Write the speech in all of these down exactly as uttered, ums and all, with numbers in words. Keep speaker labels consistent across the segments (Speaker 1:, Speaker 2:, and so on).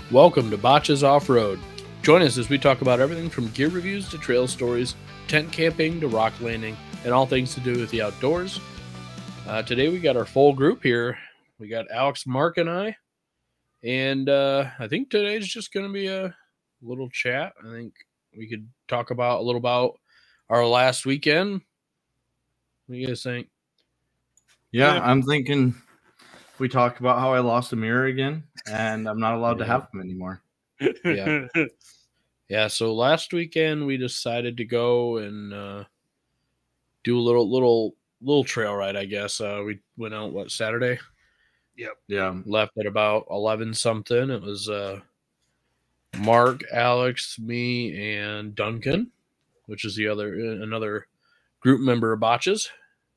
Speaker 1: Welcome to Botches Off-Road. Join us as we talk about everything from gear reviews to trail stories, tent camping to rock landing, and all things to do with the outdoors. Uh, today we got our full group here. We got Alex, Mark, and I. And uh, I think today's just going to be a little chat. I think we could talk about a little about our last weekend. What do you guys think?
Speaker 2: Yeah, yeah. I'm thinking we talk about how I lost a mirror again, and I'm not allowed yeah. to have them anymore.
Speaker 1: Yeah. Yeah, so last weekend we decided to go and uh, do a little little little trail ride, I guess. Uh, we went out, what, Saturday?
Speaker 3: Yep.
Speaker 2: Yeah.
Speaker 1: Left at about eleven something. It was uh, Mark, Alex, me, and Duncan, which is the other another group member of Botches.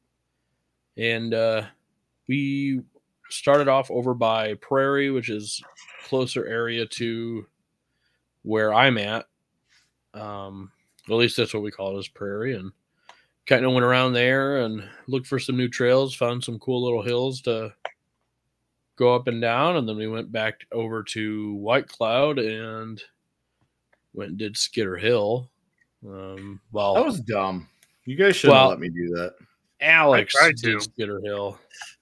Speaker 1: And uh, we started off over by Prairie, which is closer area to where I'm at. Um, at least that's what we call it, is Prairie. And kind of went around there and looked for some new trails, found some cool little hills to go up and down. And then we went back over to White Cloud and went and did Skidder Hill. Um, well,
Speaker 2: that was dumb. You guys shouldn't well, have let me do that.
Speaker 1: Alex did Skidder Hill.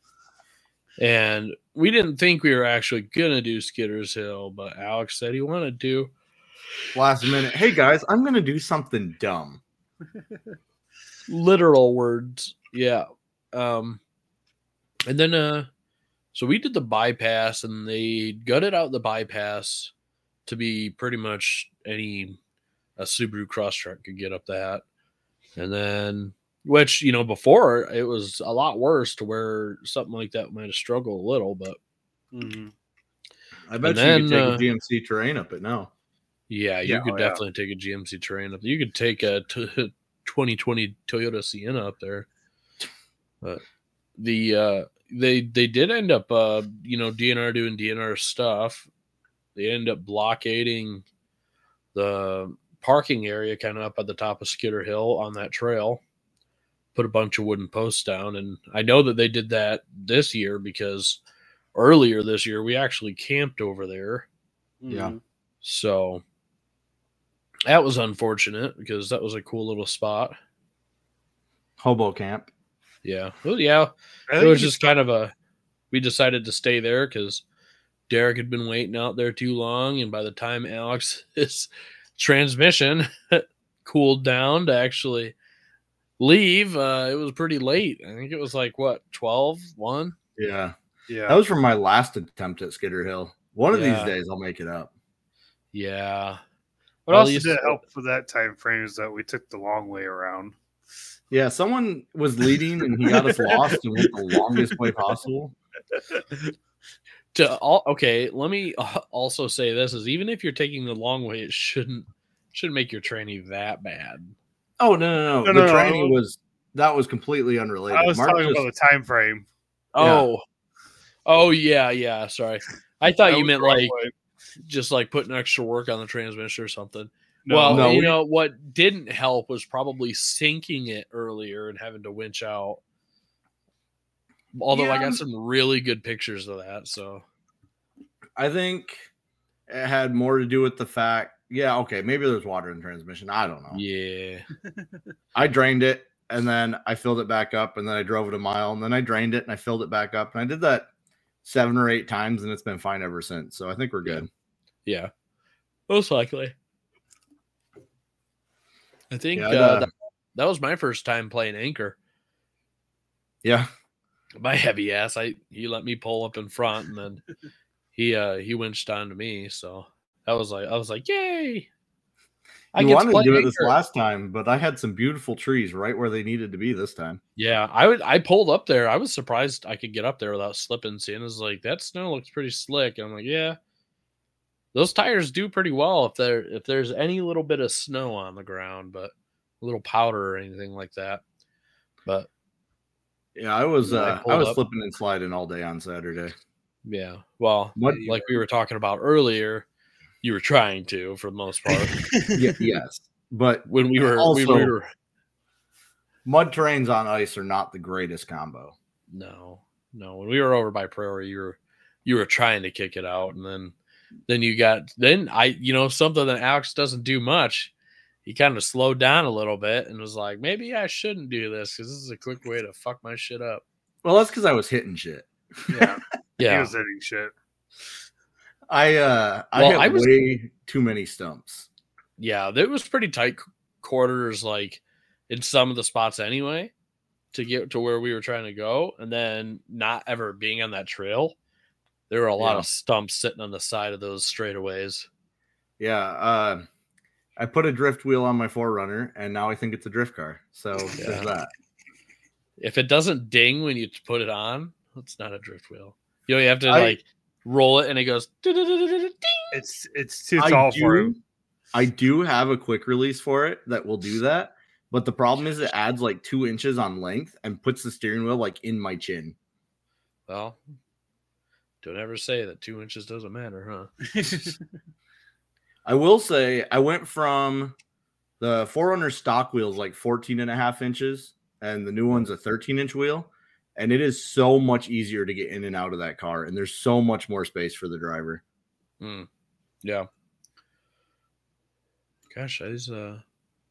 Speaker 1: And we didn't think we were actually going to do Skidder's Hill, but Alex said he wanted to.
Speaker 2: Last minute. Hey, guys, I'm going to do something dumb.
Speaker 1: Literal words. Yeah. Um, and then, uh, so we did the bypass, and they gutted out the bypass to be pretty much any a Subaru Crosstrek could get up that. And then, which, you know, before it was a lot worse to where something like that might have struggled a little, but
Speaker 3: mm-hmm.
Speaker 2: I bet you then, could take uh, a G M C terrain up it now.
Speaker 1: Yeah, you
Speaker 3: yeah,
Speaker 1: could
Speaker 3: oh,
Speaker 1: definitely
Speaker 3: yeah.
Speaker 1: take a G M C terrain up. You could take a t- twenty twenty Toyota Sienna up there. But the uh, they they did end up, uh, you know, D N R doing D N R stuff. They end up blockading the parking area kind of up at the top of Skidder Hill on that trail. Put a bunch of wooden posts down, and I know that they did that this year because earlier this year we actually camped over there.
Speaker 2: Yeah.
Speaker 1: So that was unfortunate because that was a cool little spot.
Speaker 2: Hobo camp.
Speaker 1: Yeah. Well, yeah. It was just kind of a, we decided to stay there because Derek had been waiting out there too long. And by the time Alex's transmission cooled down to actually leave, uh, it was pretty late. I think it was like, what, twelve, one?
Speaker 2: Yeah.
Speaker 3: Yeah.
Speaker 2: That was from my last attempt at Skidder Hill. One of
Speaker 1: yeah.
Speaker 2: these days I'll make it up.
Speaker 1: Yeah.
Speaker 3: What else did it help for that time frame is that we took the long way around.
Speaker 2: Yeah, someone was leading and he got us lost and went the longest way possible.
Speaker 1: To all, okay, let me also say this is even if you're taking the long way, it shouldn't shouldn't make your training that bad.
Speaker 2: Oh no no no!
Speaker 3: no
Speaker 2: the
Speaker 3: no,
Speaker 2: training
Speaker 3: no.
Speaker 2: was that was completely unrelated.
Speaker 3: I was
Speaker 2: Mark
Speaker 3: talking
Speaker 2: just,
Speaker 3: about the time frame.
Speaker 1: Oh, yeah. oh yeah, yeah. Sorry, I thought
Speaker 3: That
Speaker 1: you meant like
Speaker 3: way.
Speaker 1: just like putting extra work on the transmission or something.
Speaker 3: No,
Speaker 1: well,
Speaker 2: no,
Speaker 1: you
Speaker 2: we,
Speaker 1: know what didn't help was probably sinking it earlier and having to winch out. Although yeah. I got some really good pictures of that, so
Speaker 2: I think it had more to do with the fact. Yeah, okay, maybe there's water in the transmission. I don't know.
Speaker 1: Yeah.
Speaker 2: I drained it, and then I filled it back up, and then I drove it a mile, and then I drained it, and I filled it back up. And I did that seven or eight times, and it's been fine ever since. So I think we're good.
Speaker 1: Yeah. yeah. Most likely. I think
Speaker 2: yeah,
Speaker 1: uh,
Speaker 2: uh,
Speaker 1: that, that was my first time playing anchor.
Speaker 2: Yeah.
Speaker 1: My heavy ass, I he let me pull up in front, and then he uh, he winched onto me, so... I was like, I was like, yay!
Speaker 2: I you wanted to do it this last time, but I had some beautiful trees right where they needed to be this time.
Speaker 1: Yeah, I would. I pulled up there. I was surprised I could get up there without slipping. Seeing is like that snow looks pretty slick. And I'm like, yeah, those tires do pretty well if there if there's any little bit of snow on the ground, but a little powder or anything like that. But
Speaker 2: yeah, I was uh, I, I was
Speaker 1: up.
Speaker 2: slipping and sliding all day on Saturday.
Speaker 1: Yeah, well,
Speaker 2: what,
Speaker 1: like we were talking about earlier. You were trying to, for the most part.
Speaker 2: yeah, yes, but
Speaker 1: when we were,
Speaker 2: also,
Speaker 1: we were
Speaker 2: mud terrains on ice are not the greatest combo.
Speaker 1: No, no. When we were over by Prairie, you were you were trying to kick it out, and then then you got then I you know something that Alex doesn't do much. He kind of slowed down a little bit and was like, maybe I shouldn't do this because this is a quick way to fuck my shit up.
Speaker 2: Well, that's because I was hitting shit.
Speaker 3: Yeah, he
Speaker 1: Yeah,
Speaker 3: was hitting shit.
Speaker 2: I uh I
Speaker 1: Well,
Speaker 2: hit
Speaker 1: I was-
Speaker 2: way too many stumps.
Speaker 1: yeah, there was pretty tight quarters, like in some of the spots anyway, to get to where we were trying to go, and then not ever being on that trail. There were a lot
Speaker 2: Yeah.
Speaker 1: of stumps sitting on the side of those straightaways.
Speaker 2: Yeah, uh, I put a drift wheel on my four runner, and now I think it's a drift car. So
Speaker 1: Yeah.
Speaker 2: there's that.
Speaker 1: If it doesn't ding when you put it on, it's not a drift wheel. You know, you have to
Speaker 2: I-
Speaker 1: like roll it, and it goes ding.
Speaker 3: It's it's too
Speaker 2: I
Speaker 3: tall
Speaker 2: do,
Speaker 3: for him.
Speaker 2: I do have a quick release for it that will do that, but the problem is it adds like two inches on length and puts the steering wheel like in my chin.
Speaker 1: Well, don't ever say that two inches doesn't matter, huh?
Speaker 2: I will say I went from the four runner stock wheels like fourteen and a half inches, and the new one's a thirteen inch wheel. And it is so much easier to get in and out of that car. And there's so much more space for the driver.
Speaker 1: Hmm. Yeah. Gosh, I was uh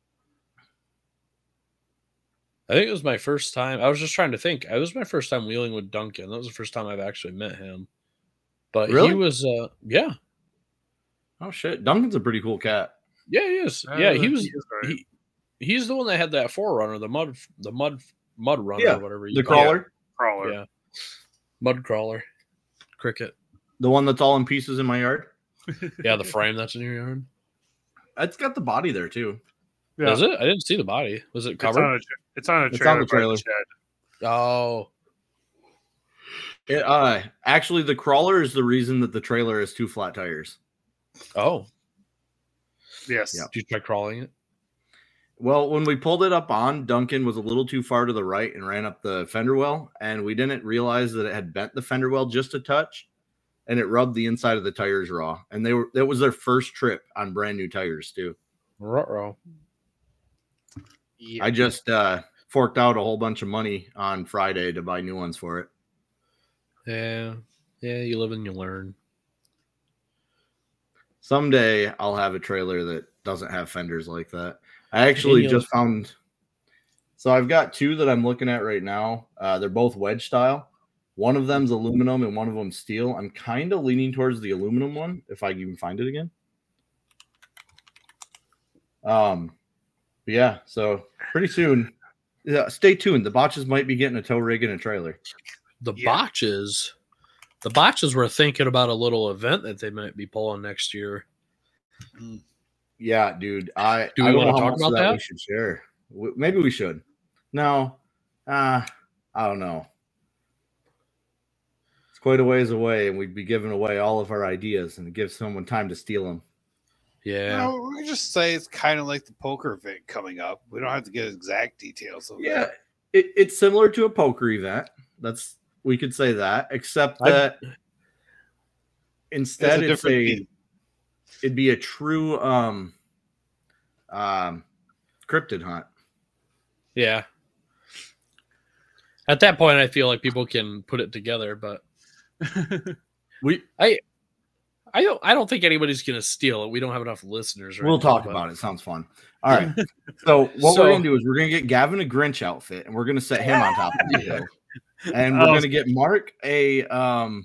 Speaker 1: I think it was my first time. I was just trying to think. It was my first time wheeling with Duncan. That was the first time I've actually met him. But
Speaker 2: Really?
Speaker 1: he was uh yeah.
Speaker 2: Oh, shit. Duncan's a pretty cool cat.
Speaker 1: Yeah, he is. Yeah, he
Speaker 3: Uh,
Speaker 1: was
Speaker 3: is right.
Speaker 1: he, he's the one that had that forerunner, the mud the mud mud runner
Speaker 2: Yeah,
Speaker 1: or whatever. you
Speaker 2: The
Speaker 1: call it.
Speaker 2: crawler,
Speaker 3: crawler.
Speaker 1: Yeah. Mud crawler. Cricket.
Speaker 2: the one that's all in pieces in my yard.
Speaker 1: Yeah, the frame that's in your yard.
Speaker 2: It's got the body there, too.
Speaker 3: Yeah.
Speaker 1: Is it? I didn't see the body. Was it
Speaker 3: It's
Speaker 1: covered?
Speaker 3: on a, tra- it's on a
Speaker 2: It's
Speaker 3: trailer.
Speaker 2: on the
Speaker 3: by
Speaker 2: trailer.
Speaker 3: shed.
Speaker 1: Oh.
Speaker 2: It, uh, actually, the crawler is the reason that the trailer has two flat tires.
Speaker 1: Oh.
Speaker 3: Yes.
Speaker 2: Yeah.
Speaker 1: Did you try crawling it?
Speaker 2: Well, when we pulled it up on, Duncan was a little too far to the right and ran up the fender well, and we didn't realize that it had bent the fender well just a touch, and it rubbed the inside of the tires raw. And they were that was their first trip on brand new tires too.
Speaker 1: Ruh-roh.
Speaker 3: Yeah.
Speaker 2: I just uh, forked out a whole bunch of money on Friday to buy new ones for it.
Speaker 1: Yeah. Yeah, you live and you learn.
Speaker 2: Someday I'll have a trailer that doesn't have fenders like that. I actually
Speaker 1: Daniel-
Speaker 2: just found. So I've got two that I'm looking at right now. Uh, they're both wedge style. One of them's aluminum and one of them's steel. I'm kind of leaning towards the aluminum one, if I can even find it again. Um, but yeah. So pretty soon, yeah. Stay tuned. The botches might be getting a tow rig and a trailer.
Speaker 1: The
Speaker 3: Yeah.
Speaker 1: botches. The botches were thinking about a little event that they might be pulling next year.
Speaker 2: Yeah, dude. I
Speaker 1: Do we
Speaker 2: I don't
Speaker 1: wanna
Speaker 2: know how
Speaker 1: talk
Speaker 2: much
Speaker 1: about
Speaker 2: of that,
Speaker 1: that?
Speaker 2: we should share. W- Maybe we should. No, uh, I don't know. It's quite a ways away, and we'd be giving away all of our ideas, and it gives someone time to steal them.
Speaker 1: Yeah.
Speaker 4: No, we can just say it's kind of like the poker event coming up. We don't have to get exact details of
Speaker 2: Yeah,
Speaker 4: that.
Speaker 2: it, it's similar to a poker event. That's we could say that, except
Speaker 1: I-
Speaker 2: that
Speaker 4: It's
Speaker 2: instead
Speaker 4: a
Speaker 2: it's
Speaker 4: different
Speaker 2: a
Speaker 4: theme.
Speaker 2: it'd be a true um um cryptid hunt.
Speaker 1: Yeah. At that point, I feel like people can put it together, but
Speaker 2: We
Speaker 1: I don't. I don't think anybody's gonna steal it. We don't have enough listeners. Right
Speaker 2: we'll
Speaker 1: now,
Speaker 2: talk
Speaker 1: but-
Speaker 2: about it. Sounds fun. All right. So what
Speaker 1: So-
Speaker 2: we're gonna do is we're gonna get Gavin a Grinch outfit, and we're gonna set him on top of the hill, and we're
Speaker 3: Oh.
Speaker 2: gonna get Mark a um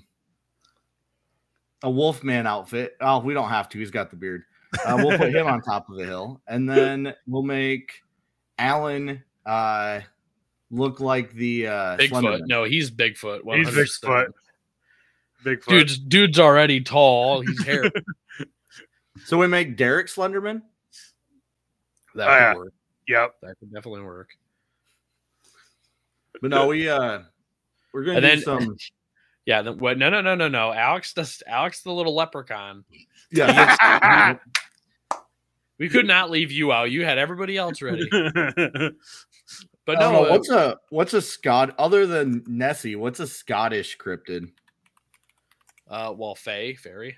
Speaker 2: a Wolfman outfit. Oh, we don't have to. He's got the beard. Uh, we'll put him on top of the hill, and then we'll make Alan uh look like the uh
Speaker 1: Bigfoot.
Speaker 2: Slenderman.
Speaker 1: No, he's Bigfoot.
Speaker 3: He's
Speaker 1: one hundred percent.
Speaker 3: Bigfoot. Bigfoot.
Speaker 1: Dude's dude's already tall. He's hairy.
Speaker 2: So we make Derek Slenderman.
Speaker 1: That
Speaker 3: Oh,
Speaker 1: could
Speaker 3: yeah.
Speaker 1: work.
Speaker 3: Yep.
Speaker 1: That could definitely work.
Speaker 2: But no, we uh we're gonna
Speaker 1: And
Speaker 2: do
Speaker 1: then-
Speaker 2: some
Speaker 1: Yeah. The, what, no, no, no, no, no. Alex, does Alex, the little leprechaun.
Speaker 2: yeah.
Speaker 1: We could not leave you out. You had everybody else ready. But
Speaker 2: I don't
Speaker 1: no,
Speaker 2: know,
Speaker 1: uh,
Speaker 2: what's a what's a Scot other than Nessie? What's a Scottish cryptid?
Speaker 1: uh, well, Faye, fairy.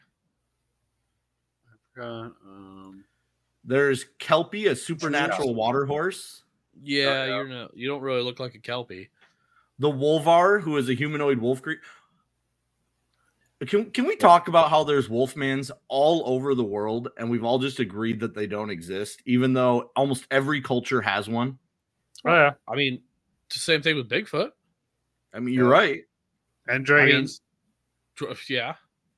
Speaker 4: Uh, um,
Speaker 2: There's Kelpie, a supernatural water horse.
Speaker 1: Yeah,
Speaker 3: Oh, yeah.
Speaker 1: you're not. You don't really look like a kelpie.
Speaker 2: The Wolvar, who is a humanoid wolf creature. Can can we talk about how there's Wolfmans all over the world, and we've all just agreed that they don't exist, even though almost every culture has one?
Speaker 3: Oh yeah,
Speaker 1: I mean, it's the same thing with Bigfoot.
Speaker 2: I mean, you're
Speaker 3: Yeah.
Speaker 2: right.
Speaker 3: and dragons.
Speaker 1: Dr- Yeah,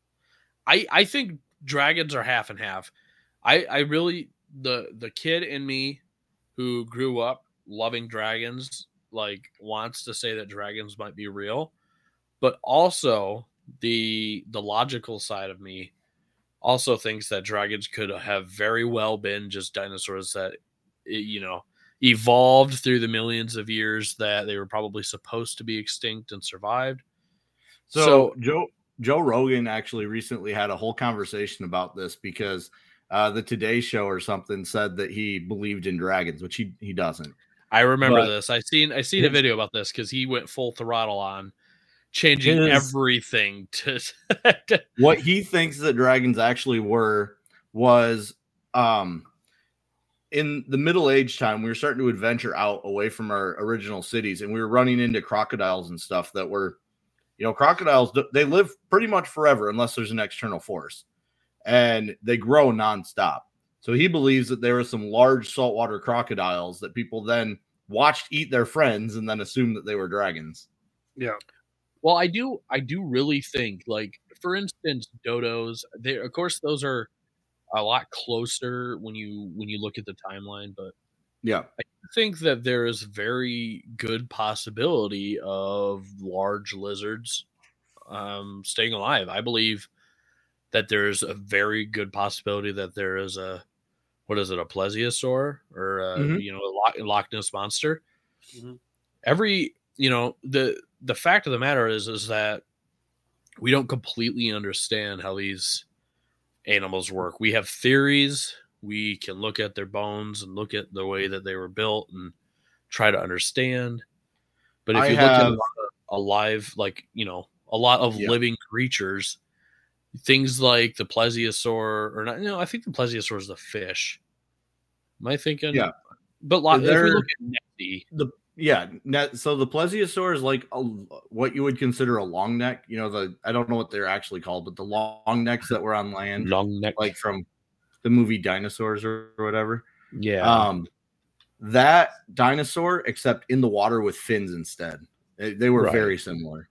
Speaker 1: I I think dragons are half and half. I I really the the kid in me who grew up loving dragons like wants to say that dragons might be real, but also the the logical side of me also thinks that dragons could have very well been just dinosaurs that eh, you know evolved through the millions of years that they were probably supposed to be extinct and survived.
Speaker 2: So,
Speaker 1: So
Speaker 2: Joe Joe Rogan actually recently had a whole conversation about this because uh, the Today Show or something said that he believed in dragons, which he he doesn't.
Speaker 1: I remember
Speaker 2: But
Speaker 1: this. I seen I seen a
Speaker 2: his
Speaker 1: video about this because he went full throttle on changing
Speaker 2: his
Speaker 1: everything to, to
Speaker 2: what he thinks that dragons actually were was um in the middle age time we were starting to adventure out away from our original cities, and we were running into crocodiles and stuff that were, you know, crocodiles, they live pretty much forever unless there's an external force, and they grow nonstop. So he believes that there were some large saltwater crocodiles that people then watched eat their friends and then assumed that they were dragons.
Speaker 3: Yeah,
Speaker 1: well, I do I do really think, like, for instance, dodos, they of course those are a lot closer when you when you look at the timeline, but
Speaker 2: Yeah.
Speaker 1: I think that there is very good possibility of large lizards um, staying alive. I believe that there's a very good possibility that there is a what is it, a plesiosaur or a,
Speaker 2: Mhm.
Speaker 1: you know a Loch, Loch Ness monster.
Speaker 3: Mhm.
Speaker 1: Every you know the the fact of the matter is is that we don't completely understand how these animals work. We have theories. We can look at their bones and look at the way that they were built and try to understand. But if
Speaker 2: I
Speaker 1: you look at a
Speaker 2: have
Speaker 1: lot of alive, like, you know, a lot of
Speaker 2: yeah.
Speaker 1: living creatures, things like the plesiosaur, or not, no, I think the plesiosaur is the fish. Am I thinking?
Speaker 2: Yeah.
Speaker 1: But lo- if we
Speaker 2: They're
Speaker 1: look at Nessie,
Speaker 2: the yeah, net, so the plesiosaur is like a, what you would consider a long neck. You know, the I don't know what they're actually called, but the long necks that were on land,
Speaker 1: long neck,
Speaker 2: like from the movie Dinosaurs or, or whatever.
Speaker 1: yeah,
Speaker 2: Um, that dinosaur, except in the water with fins instead. They, they were
Speaker 1: right.
Speaker 2: very similar.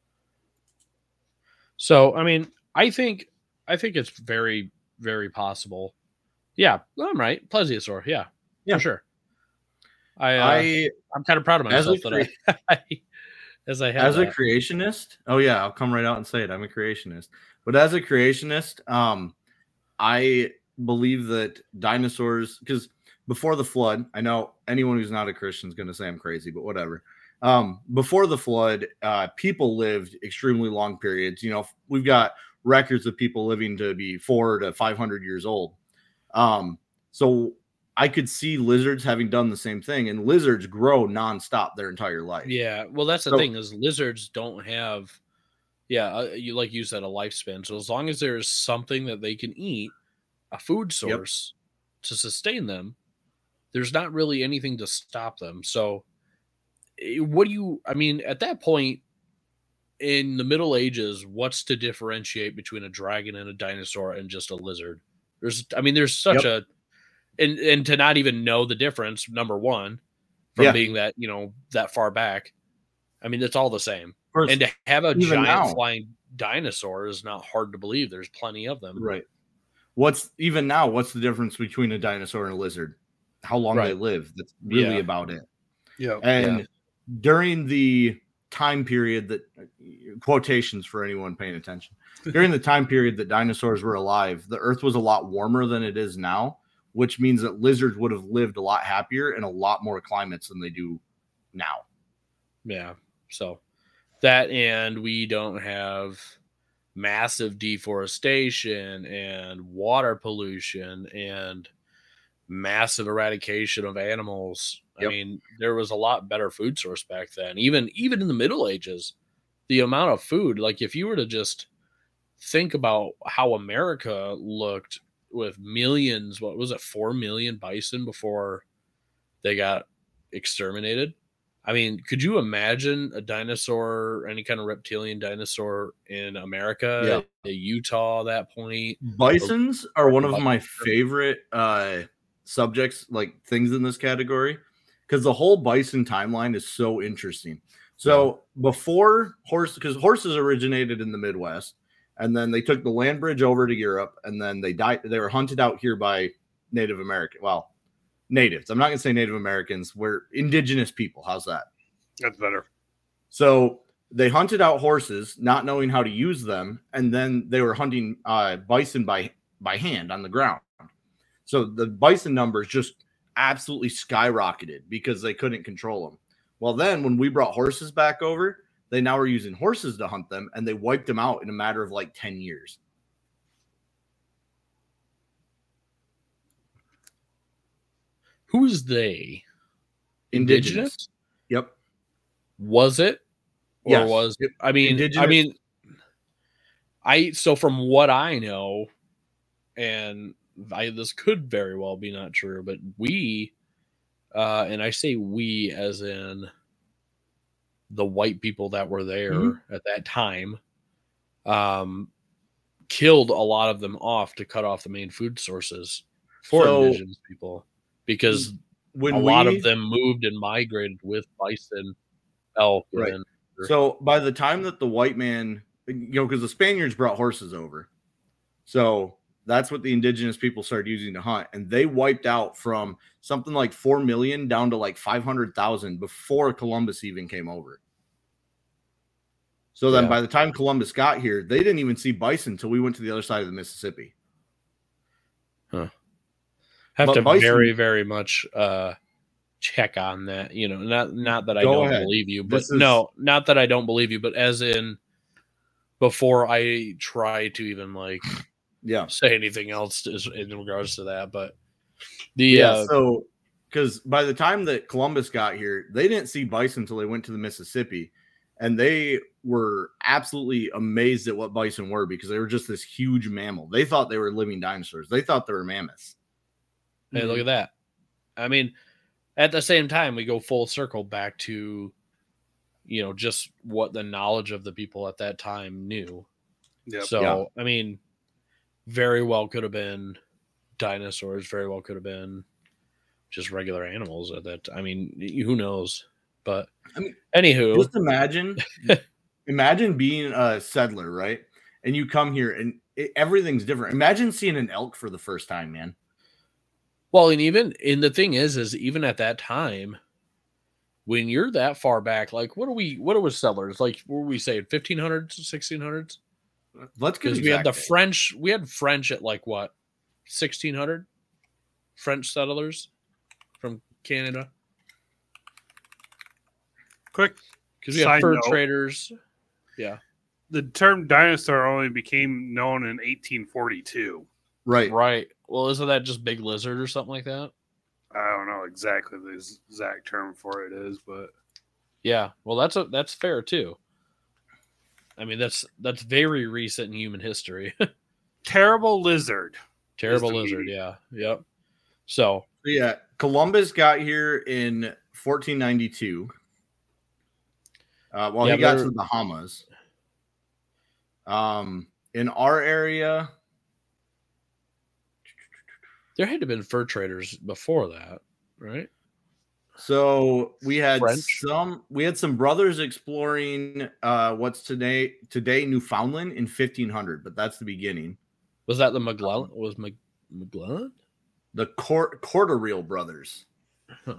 Speaker 1: So, I mean, I think, I think it's very, very possible. Yeah, I'm right. Plesiosaur, yeah,
Speaker 2: Yeah.
Speaker 1: for sure. I, uh,
Speaker 2: I
Speaker 1: I'm kind of proud of
Speaker 2: as a
Speaker 1: myself that
Speaker 2: crea-
Speaker 1: I, as I had
Speaker 2: as a
Speaker 1: that.
Speaker 2: creationist. Oh yeah, I'll come right out and say it. I'm a creationist. But as a creationist, um, I believe that dinosaurs, because before the flood, I know anyone who's not a Christian is going to say I'm crazy, but whatever. Um, before the flood, uh, people lived extremely long periods. You know, we've got records of people living to be four to five hundred years old. Um, so I could see lizards having done the same thing, and lizards grow nonstop their entire life.
Speaker 1: Yeah, well, that's the
Speaker 2: So-
Speaker 1: thing is lizards don't have, yeah, uh, you like you said, a lifespan. So as long as there is something that they can eat, a food source to sustain them, there's not really anything to stop them. So, eh, what do you? I mean, at that point in the Middle Ages, what's to differentiate between a dragon and a dinosaur and just a lizard? There's, I mean, there's such
Speaker 2: Yep.
Speaker 1: a, and and to not even know the difference. Number one, from
Speaker 2: Yeah.
Speaker 1: being that you know that far back. I mean, it's all the same.
Speaker 2: First,
Speaker 1: And to have a
Speaker 2: even
Speaker 1: giant
Speaker 2: now.
Speaker 1: flying dinosaur is not hard to believe. There's plenty of them.
Speaker 2: right. What's even now? What's the difference between a dinosaur and a lizard? How long they
Speaker 1: Right.
Speaker 2: live. That's really
Speaker 1: Yeah.
Speaker 2: about it.
Speaker 3: yeah,
Speaker 2: And
Speaker 1: Yeah.
Speaker 2: during the time period that quotations for anyone paying attention, during the time period that dinosaurs were alive, the earth was a lot warmer than it is now, which means that lizards would have lived a lot happier in a lot more climates than they do now.
Speaker 1: Yeah. So that, and we don't have massive deforestation and water pollution and massive eradication of animals. I
Speaker 2: Yep.
Speaker 1: mean, there was a lot better food source back then. Even even in the Middle Ages, the amount of food, like if you were to just think about how America looked with millions, what was it, four million bison before they got exterminated? I mean, could you imagine a dinosaur, any kind of reptilian dinosaur in America,
Speaker 2: Yeah.
Speaker 1: Utah at that point?
Speaker 2: Bisons are one of my favorite uh, subjects, like things in this category, because the whole bison timeline is so interesting. So yeah. before horse, because horses originated in the Midwest, and then they took the land bridge over to Europe, and then they died. They were hunted out here by Native American. Well, natives. I'm not going to say Native Americans. We're indigenous people. How's that?
Speaker 3: That's better.
Speaker 2: So they hunted out horses, not knowing how to use them, and then they were hunting uh, bison by by hand on the ground. So the bison numbers just absolutely skyrocketed because they couldn't control them. Well, then when we brought horses back over, they now are using horses to hunt them, and they wiped them out in a matter of like ten years.
Speaker 1: Who is they?
Speaker 2: Indigenous.
Speaker 1: Indigenous?
Speaker 2: Yep.
Speaker 1: Was it? Or
Speaker 2: yes.
Speaker 1: was it? I mean, Indigenous. I mean, I, so from what I know, and I, this could very well be not true, but we, uh, and I say we as in the white people that were there mm-hmm. at that time, um, killed a lot of them off to cut off the main food sources for so, indigenous people, because when a we, lot of them moved and migrated with bison, elk.
Speaker 2: Right.
Speaker 1: And,
Speaker 2: so by the time that the white man, you know, because the Spaniards brought horses over, so that's what the indigenous people started using to hunt, and they wiped out from something like four million down to like five hundred thousand before Columbus even came over. So then yeah. by the time Columbus got here, they didn't even see bison until we went to the other side of the Mississippi.
Speaker 1: Huh. Have but to bison, very, very much uh, check on that. You know, not not that I don't ahead. believe you, but is, no, not that I don't believe you, but as in before I try to even like
Speaker 2: yeah
Speaker 1: say anything else in regards to that. But the
Speaker 2: yeah,
Speaker 1: uh,
Speaker 2: so because by the time that Columbus got here, they didn't see bison until they went to the Mississippi. And they were absolutely amazed at what bison were, because they were just this huge mammal. They thought they were living dinosaurs. They thought they were mammoths.
Speaker 1: Hey, look at that. I mean, at the same time, we go full circle back to, you know, just what the knowledge of the people at that time knew. Yep. So, yeah. I mean, very well could have been dinosaurs. Very well could have been just regular animals at that. I mean, who knows? But
Speaker 2: I mean,
Speaker 1: anywho,
Speaker 2: just imagine, imagine being a settler, right? And you come here and it, everything's different. Imagine seeing an elk for the first time, man.
Speaker 1: Well, and even, and the thing is, is even at that time, when you're that far back, like what are we, what are we settlers? Like, what were we saying? fifteen hundreds, sixteen hundreds?
Speaker 2: Let's get
Speaker 1: Because we had the French, we had French at like what? sixteen hundred? French settlers from Canada.
Speaker 3: Quick,
Speaker 1: because we have fur note, traders. Yeah,
Speaker 3: the term dinosaur only became known in eighteen forty-two.
Speaker 2: Right,
Speaker 1: right. Well, isn't that just big lizard or something like that?
Speaker 3: I don't know exactly the exact term for it is, but
Speaker 1: yeah. Well, that's a that's fair too. I mean, that's that's very recent in human history.
Speaker 3: Terrible lizard.
Speaker 1: Terrible lizard. Meaning. Yeah. Yep. So
Speaker 2: yeah, Columbus got here in fourteen ninety-two. Uh, well, yeah, he got to the Bahamas. Um, in our area,
Speaker 1: there had to have been fur traders before that, right?
Speaker 2: So we had
Speaker 1: French?
Speaker 2: some. We had some brothers exploring uh, what's today today Newfoundland in fifteen hundred, but that's the beginning.
Speaker 1: Was that the McGlellan? Was Mc, McGlellan?
Speaker 2: The Court Cordereel brothers. Huh.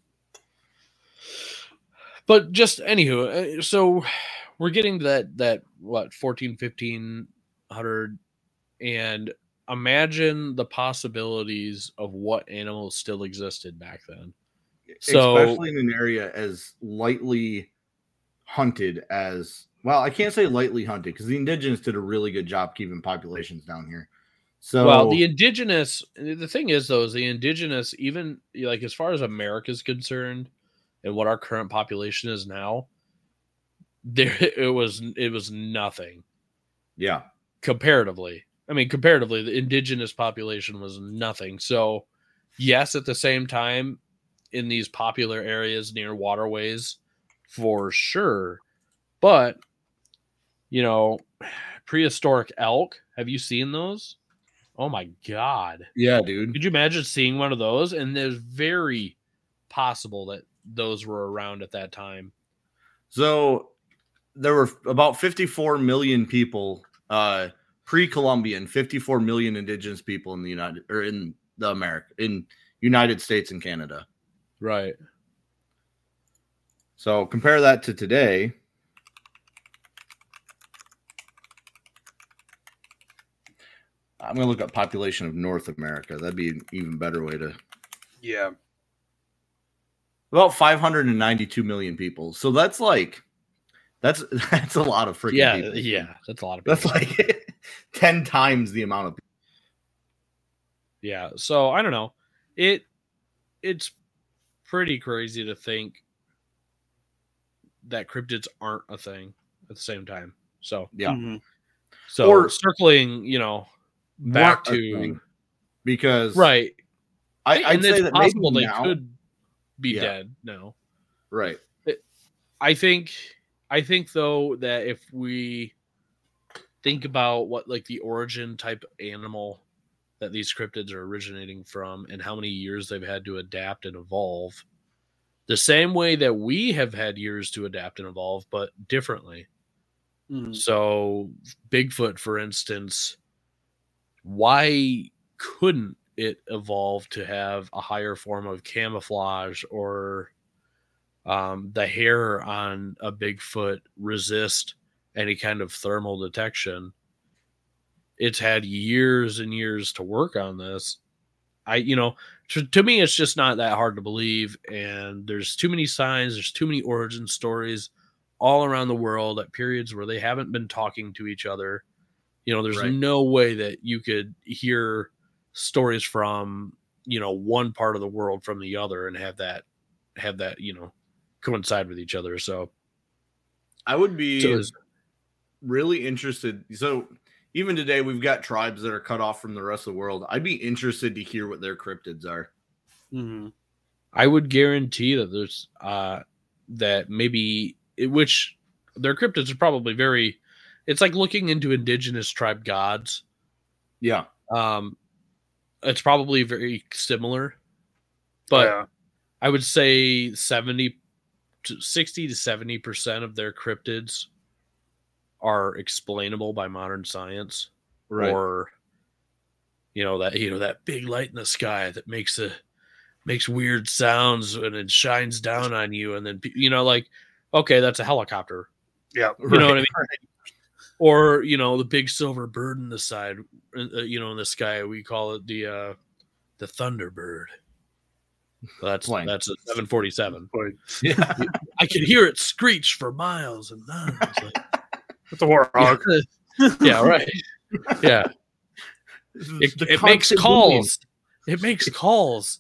Speaker 1: But just anywho, so we're getting to that, that what, fourteen, fifteen hundred, and imagine the possibilities of what animals still existed back then. So,
Speaker 2: especially in an area as lightly hunted as, well, I can't say lightly hunted because the indigenous did a really good job keeping populations down here. So,
Speaker 1: well, the indigenous, the thing is, though, is the indigenous, even like as far as America is concerned, and what our current population is now, there it was it was nothing.
Speaker 2: Yeah.
Speaker 1: Comparatively. I mean, comparatively, the indigenous population was nothing. So, yes, at the same time, in these popular areas near waterways for sure. But, you know, prehistoric elk, have you seen those? Oh my God.
Speaker 2: Yeah, dude.
Speaker 1: Could you imagine seeing one of those? And there's very possible that those were around at that time.
Speaker 2: So there were about fifty-four million people, uh, pre-Columbian, fifty-four million indigenous people in the United or in the America in United States and Canada.
Speaker 1: Right.
Speaker 2: So compare that to today. I'm going to look up population of North America. That'd be an even better way to.
Speaker 3: Yeah.
Speaker 2: About five hundred ninety-two million people. So that's like, that's that's a lot of freaking
Speaker 1: Yeah,
Speaker 2: people.
Speaker 1: yeah, that's a lot of people.
Speaker 2: That's like ten times the amount of people.
Speaker 1: Yeah, so I don't know. It it's pretty crazy to think that cryptids aren't a thing at the same time. So
Speaker 2: Yeah.
Speaker 3: Mhm.
Speaker 1: so
Speaker 2: Or-
Speaker 1: circling, you know, back
Speaker 2: Weren't a
Speaker 1: to
Speaker 2: thing. Because
Speaker 1: right.
Speaker 2: I,
Speaker 1: and
Speaker 2: I'd
Speaker 1: it's
Speaker 2: say that
Speaker 1: possible
Speaker 2: maybe
Speaker 1: they
Speaker 2: now,
Speaker 1: could be
Speaker 2: Yeah.
Speaker 1: dead now.
Speaker 2: right.
Speaker 1: I think I think though that if we think about what like the origin type animal that these cryptids are originating from and how many years they've had to adapt and evolve, the same way that we have had years to adapt and evolve, but differently.
Speaker 3: Mhm.
Speaker 1: So Bigfoot, for instance, why couldn't it evolve to have a higher form of camouflage or um, the hair on a Bigfoot resist any kind of thermal detection? It's had years and years to work on this. I, you know, to, to me, it's just not that hard to believe. And there's too many signs, there's too many origin stories all around the world at periods where they haven't been talking to each other. You know, there's
Speaker 2: Right.
Speaker 1: no way that you could hear stories from, you know, one part of the world from the other and have that, have that, you know, coincide with each other. So,
Speaker 2: I would be
Speaker 1: so it's-
Speaker 2: really interested. So even today, we've got tribes that are cut off from the rest of the world. I'd be interested to hear what their cryptids are.
Speaker 3: Mhm.
Speaker 1: I would guarantee that there's uh that maybe it, which their cryptids are probably very, it's like looking into indigenous tribe gods.
Speaker 2: Yeah.
Speaker 1: Um it's probably very similar, but
Speaker 3: Yeah.
Speaker 1: I would say seventy to sixty to seventy percent of their cryptids are explainable by modern science.
Speaker 2: Right.
Speaker 1: Or you know that you know that big light in the sky that makes a makes weird sounds and it shines down on you, and then pe- you know like okay, that's a helicopter.
Speaker 3: Yeah.
Speaker 1: You know what I mean?
Speaker 2: Right.
Speaker 1: Or you know the big silver bird in the side, uh, you know in the sky. We call it the uh, the Thunderbird. So that's
Speaker 2: Plane.
Speaker 1: that's a seven forty-seven.
Speaker 3: But
Speaker 2: Yeah.
Speaker 1: I could hear it screech for miles and miles. Like,
Speaker 3: with the warthog.
Speaker 1: yeah, right. Yeah, it,
Speaker 2: The
Speaker 1: it makes
Speaker 2: constant
Speaker 1: calls. It makes calls.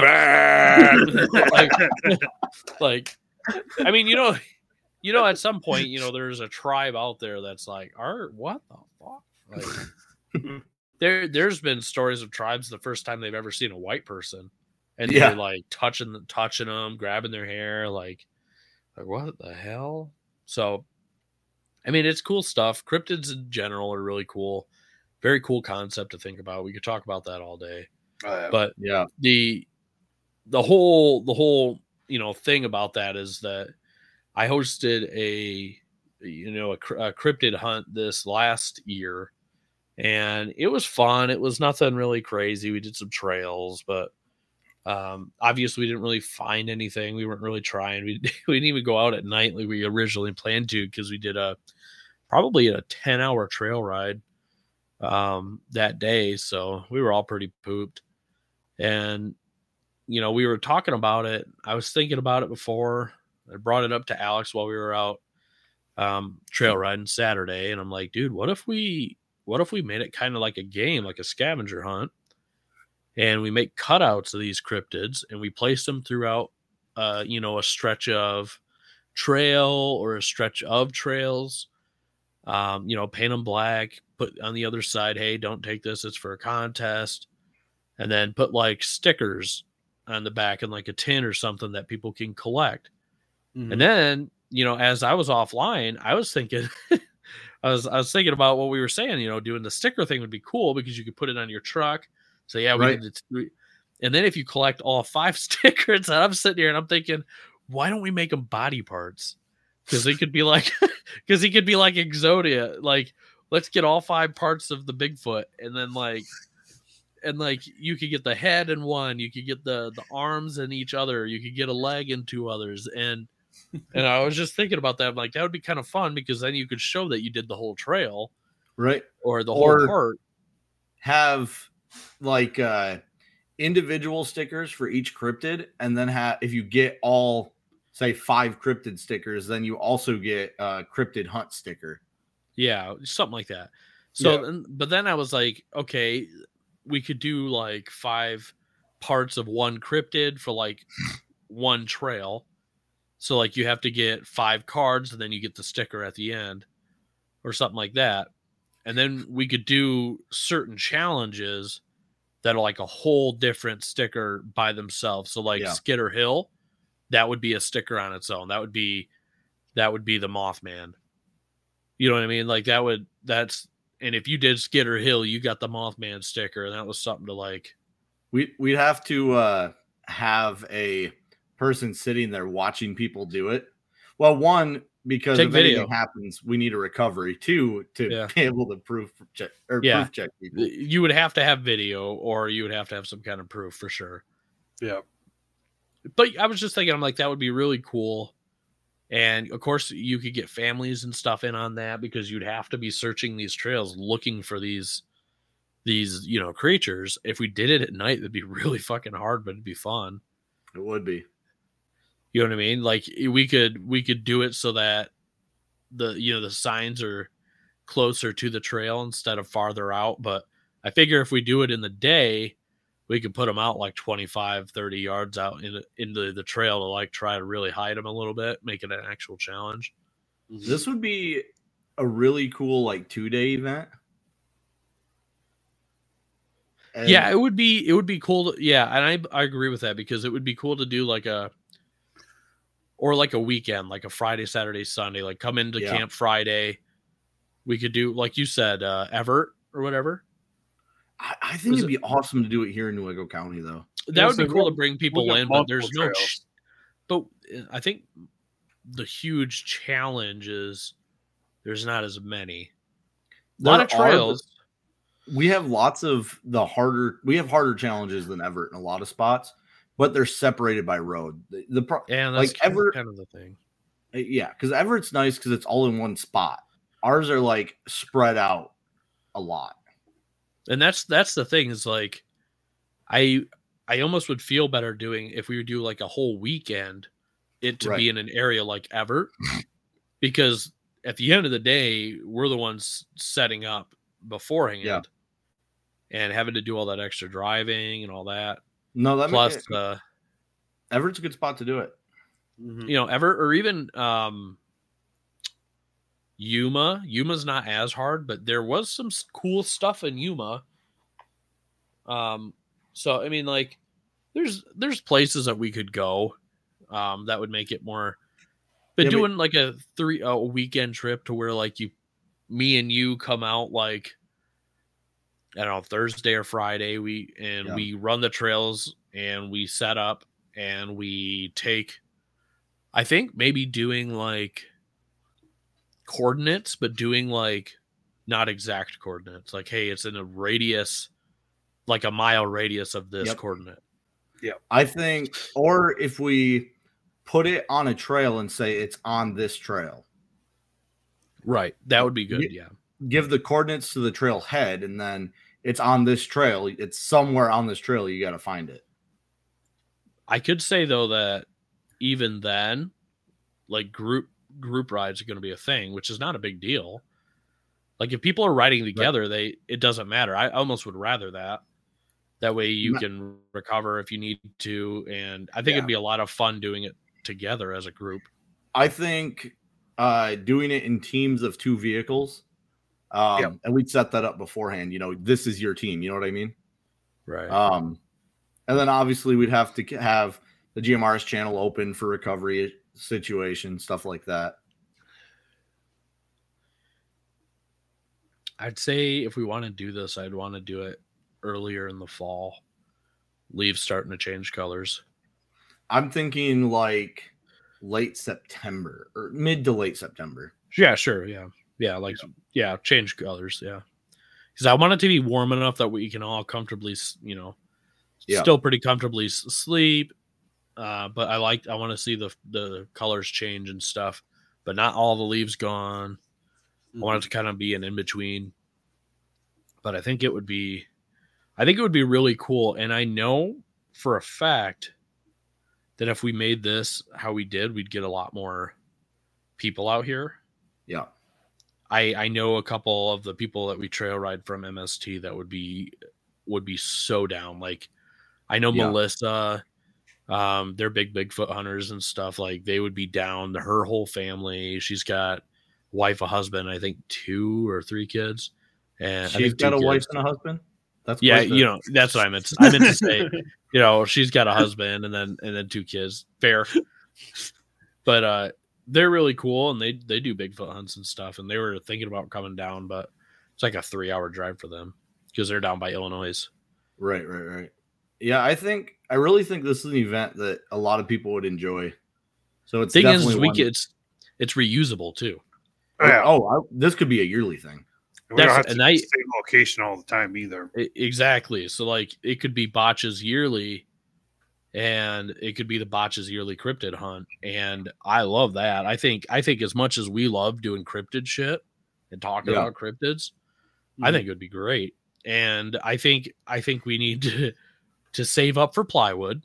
Speaker 1: like, like, I mean, you know, you know, at some point, you know, there's a tribe out there that's like, "Are what the fuck?" Like, there, there's been stories of tribes the first time they've ever seen a white person, and
Speaker 2: Yeah.
Speaker 1: they're like touching, touching them, grabbing their hair, like, like what the hell? So, I mean, it's cool stuff. Cryptids in general are really cool. Very cool concept to think about. We could talk about that all day.
Speaker 3: Oh, yeah.
Speaker 1: But
Speaker 2: Yeah.
Speaker 1: the the whole the whole you know thing about that is that I hosted a you know a, cr- a cryptid hunt this last year, and it was fun. It was nothing really crazy. We did some trails, but um, obviously we didn't really find anything. We weren't really trying. We we didn't even go out at night like we originally planned to because we did a probably a ten hour trail ride um, that day. So we were all pretty pooped. And, you know, we were talking about it. I was thinking about it before. I brought it up to Alex while we were out um, trail riding Saturday. And I'm like, dude, what if we, what if we made it kind of like a game, like a scavenger hunt? And we make cutouts of these cryptids and we place them throughout, uh, you know, a stretch of trail or a stretch of trails. Um, you know, paint them black, put on the other side, hey, don't take this, it's for a contest. And then put like stickers on the back in like a tin or something that people can collect.
Speaker 2: Mm-hmm.
Speaker 1: And then, you know, as I was offline, I was thinking, I was I was thinking about what we were saying. You know, doing the sticker thing would be cool because you could put it on your truck. So yeah, we
Speaker 2: Right.
Speaker 1: did it. We, and then if you collect all five stickers, and I'm sitting here and I'm thinking, why don't we make them body parts? Because he could be like, because he could be like Exodia. Like, let's get all five parts of the Bigfoot, and then like, and like you could get the head in one, you could get the the arms in each other, you could get a leg in two others, and and I was just thinking about that. I'm like, that would be kind of fun because then you could show that you did the whole trail,
Speaker 2: Right.
Speaker 1: or the
Speaker 2: Or
Speaker 1: whole part.
Speaker 2: Have like uh, individual stickers for each cryptid, and then have if you get all say five cryptid stickers, then you also get a cryptid hunt sticker.
Speaker 1: Yeah, something like that. So,
Speaker 2: Yeah.
Speaker 1: then, but then I was like, okay, we could do like five parts of one cryptid for like one trail. So like you have to get five cards and then you get the sticker at the end or something like that. And then we could do certain challenges that are like a whole different sticker by themselves. So like
Speaker 2: Yeah.
Speaker 1: Skitter Hill, that would be a sticker on its own. That would be that would be the Mothman. You know what I mean? Like that would that's and if you did Skitter Hill, you got the Mothman sticker, and that was something to like.
Speaker 2: We we'd have to uh, have a person sitting there watching people do it. Well, one, because
Speaker 1: Take
Speaker 2: if
Speaker 1: video.
Speaker 2: anything happens, we need a recovery. Two, to
Speaker 1: Yeah.
Speaker 2: be able to proof check or
Speaker 1: Yeah.
Speaker 2: proof check people.
Speaker 1: You would have to have video, or you would have to have some kind of proof for sure.
Speaker 3: Yeah.
Speaker 1: But I was just thinking, I'm like, that would be really cool. And of course, you could get families and stuff in on that because you'd have to be searching these trails looking for these, these you know, creatures. If we did it at night, it'd be really fucking hard, but it'd be fun.
Speaker 2: It would be.
Speaker 1: You know what I mean? Like we could we could do it so that the you know the signs are closer to the trail instead of farther out. But I figure if we do it in the day, we could put them out like twenty-five, thirty yards out in, into the trail to like try to really hide them a little bit, make it an actual challenge.
Speaker 2: This would be a really cool like two day event. And
Speaker 1: yeah, it would be it would be cool. To, yeah, and I I agree with that because it would be cool to do like a or like a weekend, like a Friday, Saturday, Sunday, like come into
Speaker 2: Yeah.
Speaker 1: camp Friday. We could do like you said, uh, Everett or whatever.
Speaker 2: I, I think
Speaker 1: Was
Speaker 2: it'd be awesome to do it here in Nuevo County, though.
Speaker 1: That
Speaker 3: Yeah,
Speaker 1: would
Speaker 3: so
Speaker 1: be cool
Speaker 3: we'll-
Speaker 1: to bring people
Speaker 3: we'll get
Speaker 1: in, but there's
Speaker 3: multiple
Speaker 1: no.
Speaker 3: trails.
Speaker 1: Ch- but uh, I think the huge challenge is there's not as many. A lot
Speaker 2: There
Speaker 1: of
Speaker 2: are,
Speaker 1: trails.
Speaker 2: we have lots of the harder we have harder challenges than Everett in a lot of spots, but they're separated by road. The, the pro,
Speaker 1: And that's
Speaker 2: like
Speaker 1: kind,
Speaker 2: Everett,
Speaker 1: kind of the thing.
Speaker 2: yeah, because Everett's nice because it's all in one spot. Ours are like spread out a lot.
Speaker 1: And that's that's the thing is like I I almost would feel better doing if we would do like a whole weekend it to
Speaker 2: Right.
Speaker 1: be in an area like Everett because at the end of the day we're the ones setting up beforehand
Speaker 2: Yeah.
Speaker 1: and having to do all that extra driving and all that.
Speaker 2: No, that
Speaker 1: Plus
Speaker 2: makes,
Speaker 1: uh
Speaker 2: Everett's a good spot to do it.
Speaker 1: you know, Everett or even um Yuma. Yuma's not as hard, but there was some s- cool stuff in Yuma. Um, so I mean, like, there's there's places that we could go, um, that would make it more. But
Speaker 2: Yeah, but-
Speaker 1: doing like a three a weekend trip to where like you, me and you come out like, I don't know, Thursday or Friday, we and
Speaker 2: Yeah.
Speaker 1: we run the trails and we set up and we take. I think maybe doing like coordinates, but doing like not exact coordinates. Like, hey, it's in a radius, like a mile radius of this
Speaker 2: Yep.
Speaker 1: coordinate.
Speaker 2: I think, or if we put it on a trail and say it's on this trail,
Speaker 1: Right. That would be good. Yeah.
Speaker 2: give the coordinates to the trail head, and then it's on this trail. It's somewhere on this trail. You got to find it.
Speaker 1: I could say though that even then, like group group rides are going to be a thing, which is not a big deal. Like if people are riding together, they it doesn't matter. I almost would rather that. That way you
Speaker 2: Ma-
Speaker 1: can recover if you need to, and I think
Speaker 2: Yeah.
Speaker 1: it'd be a lot of fun doing it together as a group.
Speaker 2: I think uh, doing it in teams of two vehicles, um,
Speaker 3: Yep.
Speaker 2: and we'd set that up beforehand. You know, this is your team. You know what I mean?
Speaker 1: Right.
Speaker 2: Um, And then obviously we'd have to have the G M R S channel open for recovery situation, stuff like that.
Speaker 1: I'd say if we want to do this, I'd want to do it earlier in the fall. Leaves starting to change colors.
Speaker 2: I'm thinking like late September or mid to late September.
Speaker 1: Yeah, sure. Yeah. Yeah. Like, yeah, yeah change colors. Yeah. Because I want it to be warm enough that we can all comfortably, you know, yeah. still pretty comfortably sleep. Uh, but I like, I want to see the the colors change and stuff, but not all the leaves gone. Mm-hmm. I want it to kind of be an in between. But I think it would be, I think it would be really cool. And I know for a fact that if we made this how we did, we'd get a lot more people out here.
Speaker 2: Yeah.
Speaker 1: I, I know a couple of the people that we trail ride from M S T that would be would be so down. Like I know yeah. Melissa, um, they're big Bigfoot hunters and stuff. Like they would be down. Her whole family. She's got wife, a husband. I think two or three kids. And
Speaker 2: she's
Speaker 1: I think
Speaker 2: got a
Speaker 1: kids.
Speaker 2: wife and a husband.
Speaker 1: That's yeah, you know that's what I meant. To, I meant to say. You know, she's got a husband and then and then two kids. Fair, but uh. They're really cool, and they, they do Bigfoot hunts and stuff, and they were thinking about coming down, but it's like a three-hour drive for them because they're down by Illinois.
Speaker 2: Right, right, right. Yeah, I think I really think this is an event that a lot of people would enjoy. So it's
Speaker 1: thing
Speaker 2: definitely
Speaker 1: is, we
Speaker 2: one...
Speaker 1: get, it's it's reusable too.
Speaker 2: Oh, yeah. oh I, this could be a yearly thing.
Speaker 3: We don't have to and I, the same location all the time either.
Speaker 1: It, exactly. So like it could be Botch's yearly. And it could be the Botch's yearly cryptid hunt. And I love that. I think I think as much as we love doing cryptid shit and talking yeah. about cryptids, mm-hmm. I think it would be great. And I think I think we need to to save up for plywood.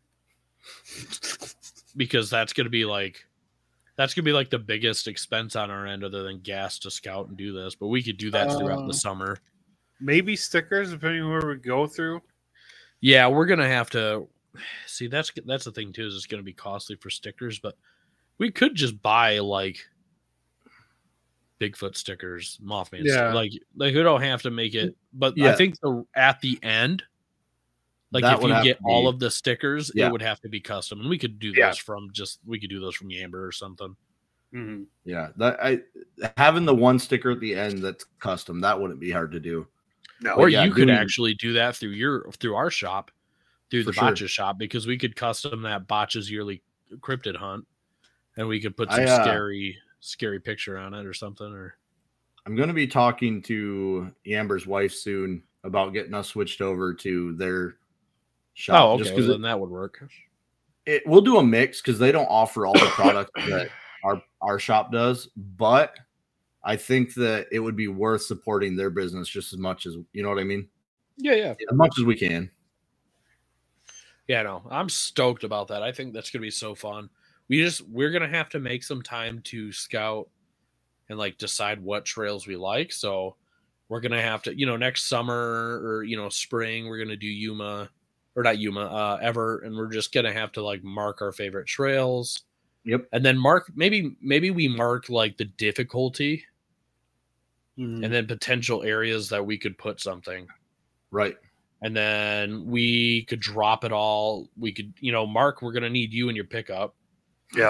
Speaker 1: Because that's gonna be like that's gonna be like the biggest expense on our end other than gas to scout and do this. But we could do that uh, throughout the summer.
Speaker 3: Maybe stickers, depending on where we go through.
Speaker 1: Yeah, we're gonna have to see, that's that's the thing too, is it's going to be costly for stickers, but we could just buy like Bigfoot stickers, Mothman yeah. stickers. Like, like we don't have to make it, but yeah. I think the at the end, like that if you get all be, of the stickers, yeah. it would have to be custom, and we could do those yeah. from just we could do those from Yammer or something.
Speaker 2: Mm-hmm. Yeah, that I having the one sticker at the end that's custom, that wouldn't be hard to do.
Speaker 1: No, or yeah, you could doing, actually do that through your through our shop. Through the sure. Botch's shop, because we could custom that Botch's yearly cryptid hunt, and we could put some I, uh, scary, scary picture on it or something. Or
Speaker 2: I'm going to be talking to Amber's wife soon about getting us switched over to their shop.
Speaker 1: Oh, okay, just well, then it, that would work.
Speaker 2: It we'll do a mix because they don't offer all the products that our our shop does, but I think that it would be worth supporting their business just as much as you know what I mean.
Speaker 1: Yeah, yeah,
Speaker 2: as much as we can.
Speaker 1: Yeah, no, I'm stoked about that. I think that's going to be so fun. We just, we're going to have to make some time to scout and like decide what trails we like. So we're going to have to, you know, next summer or, you know, spring, we're going to do Yuma or not Yuma, uh, Everett. And we're just going to have to like mark our favorite trails.
Speaker 2: Yep.
Speaker 1: And then mark, maybe, maybe we mark like the difficulty mm-hmm. and then potential areas that we could put something.
Speaker 2: Right.
Speaker 1: And then we could drop it all. We could, you know, Mark, we're going to need you in your pickup.
Speaker 3: Yep.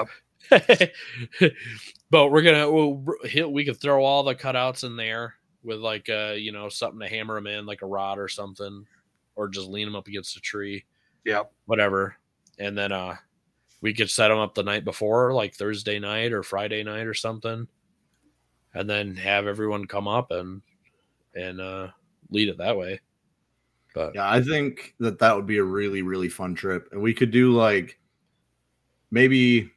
Speaker 1: But we're going to, we'll, we could throw all the cutouts in there with like, uh, you know, something to hammer them in, like a rod or something, or just lean them up against a tree.
Speaker 3: Yep.
Speaker 1: Whatever. And then uh, we could set them up the night before, like Thursday night or Friday night or something. And then have everyone come up and, and uh, lead it that way. But
Speaker 2: yeah, I think that that would be a really, really fun trip. And we could do like maybe,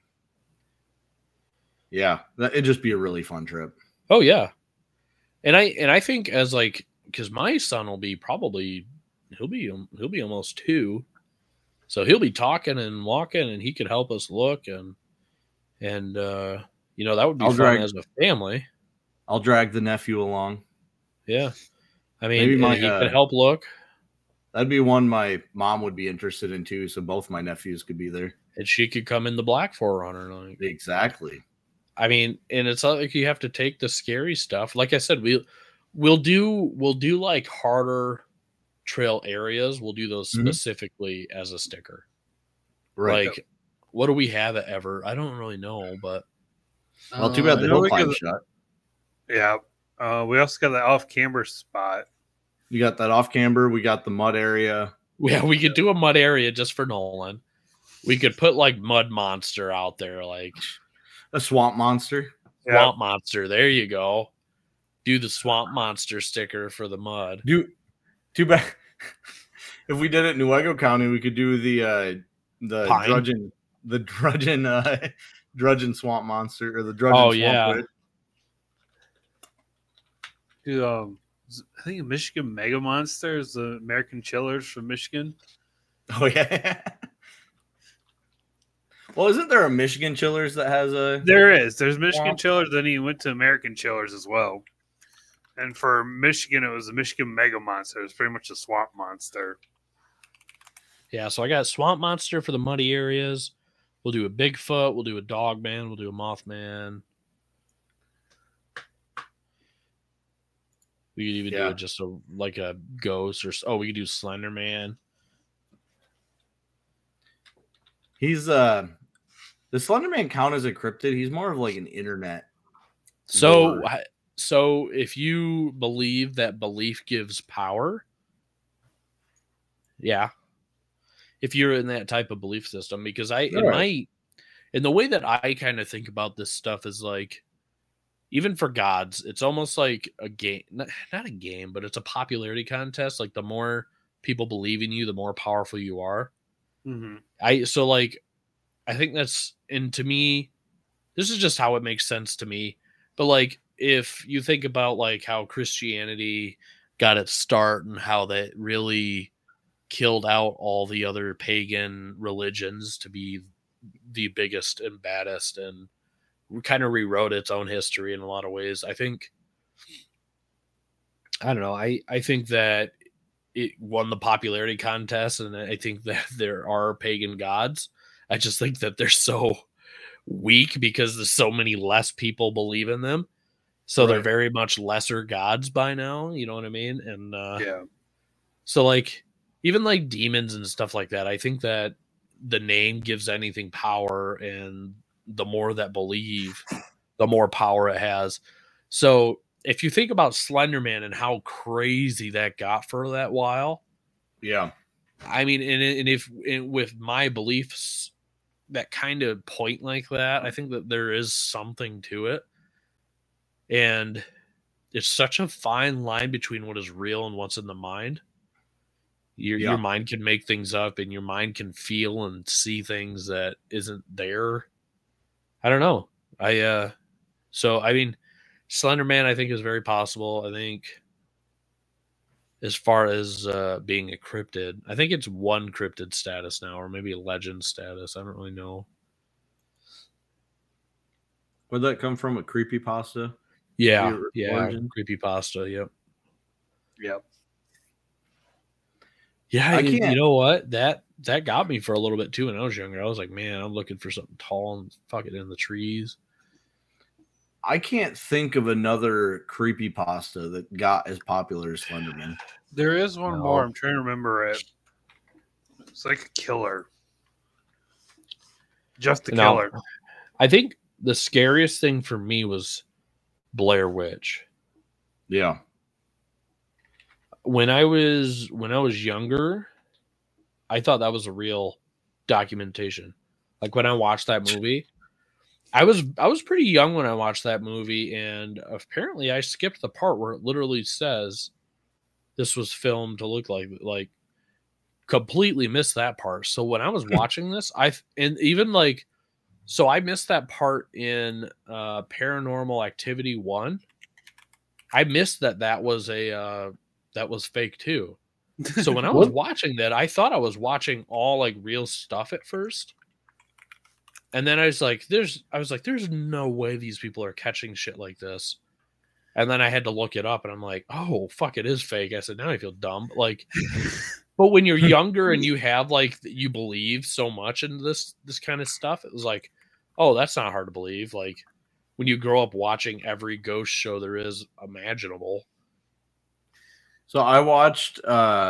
Speaker 2: yeah, that, it'd just be a really fun trip.
Speaker 1: Oh, yeah. And I and I think as like, because my son will be probably, he'll be, he'll be almost two. So he'll be talking and walking and he could help us look. And, and uh, you know, that would be
Speaker 2: I'll
Speaker 1: fun
Speaker 2: drag,
Speaker 1: as a family.
Speaker 2: I'll drag the nephew along.
Speaker 1: Yeah. I mean, maybe my, he uh, could help look.
Speaker 2: That'd be one my mom would be interested in too. So both my nephews could be there,
Speaker 1: and she could come in the black forerunner. Like
Speaker 2: exactly.
Speaker 1: I mean, and it's not like you have to take the scary stuff. Like I said, we we'll do we'll do like harder trail areas will do those
Speaker 2: Mhm.
Speaker 1: specifically as a sticker.
Speaker 2: Right.
Speaker 1: Like, what do we have at Ever? I don't really know, but
Speaker 2: well, too bad
Speaker 3: Uh,
Speaker 2: the
Speaker 3: I know
Speaker 2: hill
Speaker 3: we
Speaker 2: climb
Speaker 3: got-
Speaker 2: shut.
Speaker 3: Yeah. Uh, we also got the off camber spot.
Speaker 2: You got that off camber. We got the mud area.
Speaker 1: yeah, we could do a mud area just for Nolan. We could put like Mud Monster out there, like
Speaker 2: A swamp monster.
Speaker 3: Yeah.
Speaker 1: Swamp Monster. There you go. Do the Swamp Monster sticker for the mud.
Speaker 2: Do too bad. If we did it in Nuevo County, we could do the uh the
Speaker 1: Pine.
Speaker 2: drudging the drudging uh drudging swamp monster or the drudging
Speaker 1: Oh,
Speaker 2: swamp
Speaker 1: yeah.
Speaker 2: witch.
Speaker 3: Dude, um, I think Michigan Mega Monster is the American Chillers from Michigan.
Speaker 2: Oh yeah. Well, isn't there a Michigan Chillers that has a
Speaker 3: There is. There's Michigan
Speaker 2: Wow.
Speaker 3: Chillers, then he went to American Chillers as well. And for Michigan, it was the Michigan Mega Monster. It's pretty much a swamp monster.
Speaker 1: Yeah, so I got Swamp Monster for the muddy areas. We'll do a Bigfoot. We'll do a Dogman. We'll do a Mothman. We could even
Speaker 2: Yeah.
Speaker 1: do it just a like a ghost or oh, we could do Slender Man.
Speaker 2: He's uh the Slenderman count as a cryptid? He's more of like an internet.
Speaker 1: So,
Speaker 2: Lord.
Speaker 1: I- so if you believe that belief gives power, yeah. If you're in that type of belief system, because I, in
Speaker 2: Right.
Speaker 1: my, in the way that I kind of think about this stuff is like, even for gods, it's almost like a game, not, not a game, but it's a popularity contest. Like the more people believe in you, the more powerful you are.
Speaker 3: Mm-hmm.
Speaker 1: I so like I think that's and to me, this is just how it makes sense to me. But like if you think about like how Christianity got its start and how that really killed out all the other pagan religions to be the biggest and baddest and kind of rewrote its own history in a lot of ways. I think I don't know. I I think that it won the popularity contest, and I think that there are pagan gods. I just think that they're so weak because there's so many less people believe in them. So they're
Speaker 2: Right.
Speaker 1: very much lesser gods by now. You know what I mean? And uh,
Speaker 3: Yeah.
Speaker 1: so like even like demons and stuff like that, I think that the name gives anything power, and the more that believe, the more power it has. So if you think about Slenderman and how crazy that got for that while,
Speaker 2: Yeah.
Speaker 1: I mean, and, and if and with my beliefs that kind of point like that, I think that there is something to it. And it's such a fine line between what is real and what's in the mind. Your
Speaker 2: Yeah.
Speaker 1: your mind can make things up, and your mind can feel and see things that isn't there. I don't know. I uh so I mean Slender Man I think is very possible. I think as far as uh being a cryptid, I think it's one cryptid status now, or maybe a legend status. I don't really know.
Speaker 2: Where'd that come from? A creepypasta?
Speaker 1: Yeah,
Speaker 2: Your
Speaker 1: yeah,
Speaker 2: origin?
Speaker 1: creepypasta, yep.
Speaker 3: Yep.
Speaker 1: Yeah,
Speaker 2: I
Speaker 1: you, you
Speaker 2: can't-
Speaker 1: know what? That that got me for a little bit too when I was younger. I was like, man, I'm looking for something tall and fucking in the trees.
Speaker 2: I can't think of another creepypasta that got as popular as Slenderman.
Speaker 3: There is one
Speaker 1: No.
Speaker 3: more. I'm trying to remember it. It's like a killer. Just the
Speaker 1: No.
Speaker 3: killer.
Speaker 1: I think the scariest thing for me was Blair Witch.
Speaker 2: Yeah.
Speaker 1: When I was when I was younger, I thought that was a real documentation. Like when I watched that movie, I was I was pretty young when I watched that movie, and apparently I skipped the part where it literally says this was filmed to look like like completely missed that part. So when I was watching this, I and even like so I missed that part in uh Paranormal Activity one. I missed that that was a uh that was fake too. So when I was
Speaker 2: What?
Speaker 1: watching that, I thought I was watching all like real stuff at first. And then I was like, there's I was like, there's no way these people are catching shit like this. And then I had to look it up and I'm like, oh fuck, it is fake. I said, now I feel dumb. But like but when you're younger and you have like you believe so much in this this kind of stuff, it was like, oh, that's not hard to believe. Like when you grow up watching every ghost show there is imaginable.
Speaker 2: So I watched uh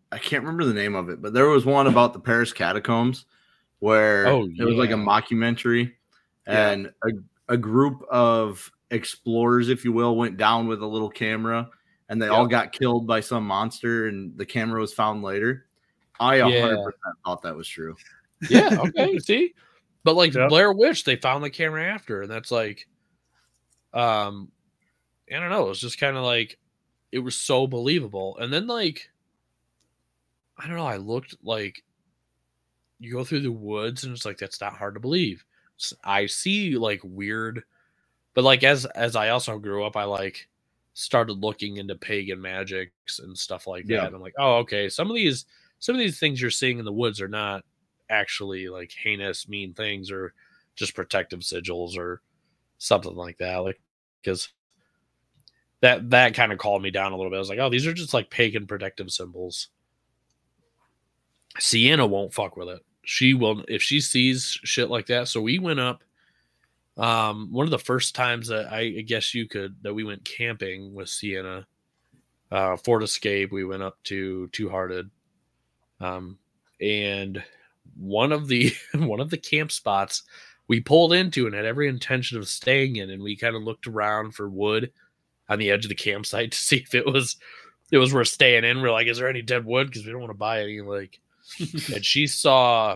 Speaker 2: I can't remember the name of it, but there was one about the Paris catacombs where
Speaker 1: Oh,
Speaker 2: it was like a
Speaker 1: yeah.
Speaker 2: mockumentary, and a, a group of explorers, if you will, went down with a little camera, and they all
Speaker 1: Yep.
Speaker 2: got killed by some monster, and the camera was found later. I one hundred percent
Speaker 1: Yeah.
Speaker 2: thought that was true.
Speaker 1: Yeah, okay, see? But like
Speaker 3: Yep.
Speaker 1: Blair Witch, they found the camera after, and that's like, um, I don't know. It was just kind of like, it was so believable. And then like, I don't know. I looked like, you go through the woods, and it's like that's not hard to believe. S- I see like weird, but like as as I also grew up, I like started looking into pagan magics and stuff like that.
Speaker 2: Yeah.
Speaker 1: And I'm like, oh, okay. Some of these some of these things you're seeing in the woods are not actually like heinous, mean things, or just protective sigils or something like that. Like because that that kind of calmed me down a little bit. I was like, oh, these are just like pagan protective symbols. Sienna won't fuck with it. She will if she sees shit like that. So we went up. Um, one of the first times that I, I guess you could that we went camping with Sienna, uh, Fort Escape. We went up to Two Hearted, um, and one of the one of the camp spots we pulled into and had every intention of staying in, and we kind of looked around for wood on the edge of the campsite to see if it was it was worth staying in. We're like, is there any dead wood? Because we don't want to buy any. Like, and she saw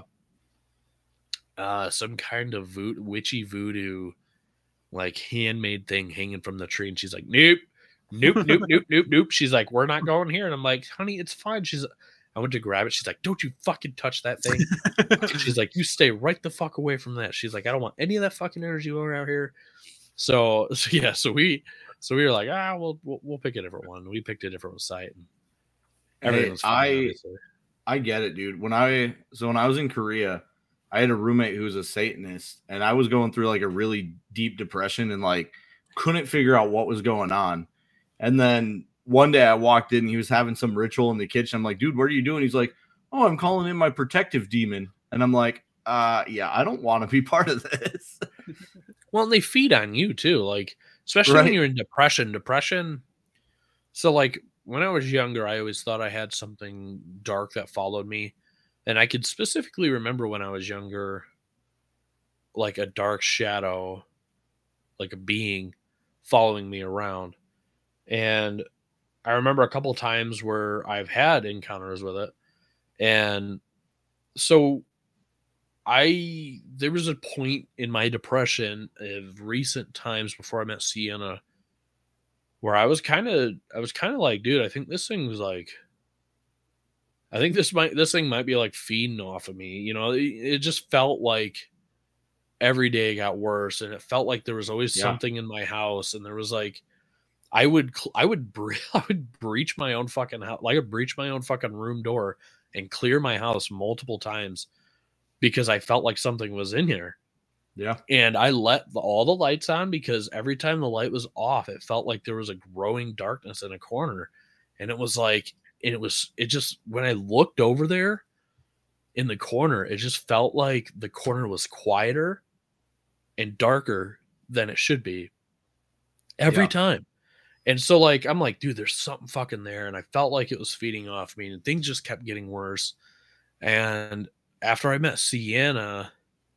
Speaker 1: uh, some kind of vo- witchy voodoo, like handmade thing hanging from the tree, and she's like, nope, nope, nope, nope, nope, nope. She's like, we're not going here, and I'm like, honey, it's fine. She's, I went to grab it. She's like, don't you fucking touch that thing. She's like, you stay right the fuck away from that. She's like, I don't want any of that fucking energy around here. So, so yeah, so we, so we were like, ah, we'll we'll, we'll pick a different one. We picked a different site. And everything
Speaker 2: Hey,
Speaker 1: was fine.
Speaker 2: I
Speaker 1: Obviously.
Speaker 2: I get it, dude. When I so when I was in Korea, I had a roommate who was a Satanist, and I was going through like a really deep depression and like couldn't figure out what was going on. And then one day I walked in, and he was having some ritual in the kitchen. I'm like, dude, what are you doing? He's like, oh, I'm calling in my protective demon. And I'm like, uh, yeah, I don't want to be part of this.
Speaker 1: Well, and they feed on you too, like especially
Speaker 2: Right.
Speaker 1: when you're in depression. Depression. So, like when I was younger, I always thought I had something dark that followed me, and I could specifically remember when I was younger, like a dark shadow, like a being following me around. And I remember a couple times where I've had encounters with it, and so I there was a point in my depression of recent times before I met Sienna where I was kind of I was kind of like, dude, I think this thing was like I think this might this thing might be like feeding off of me. You know, it, it just felt like every day got worse, and it felt like there was always
Speaker 2: Yeah.
Speaker 1: something in my house, and there was like I would I would bre- I would breach my own fucking house, like I would breach my own fucking room door and clear my house multiple times because I felt like something was in here.
Speaker 2: Yeah.
Speaker 1: And I let the, all the lights on because every time the light was off, it felt like there was a growing darkness in a corner. And it was like, and it was, it just, when I looked over there in the corner, it just felt like the corner was quieter and darker than it should be every
Speaker 2: Yeah.
Speaker 1: time. And so, like, I'm like, dude, there's something fucking there. And I felt like it was feeding off me, and things just kept getting worse. And after I met Sienna,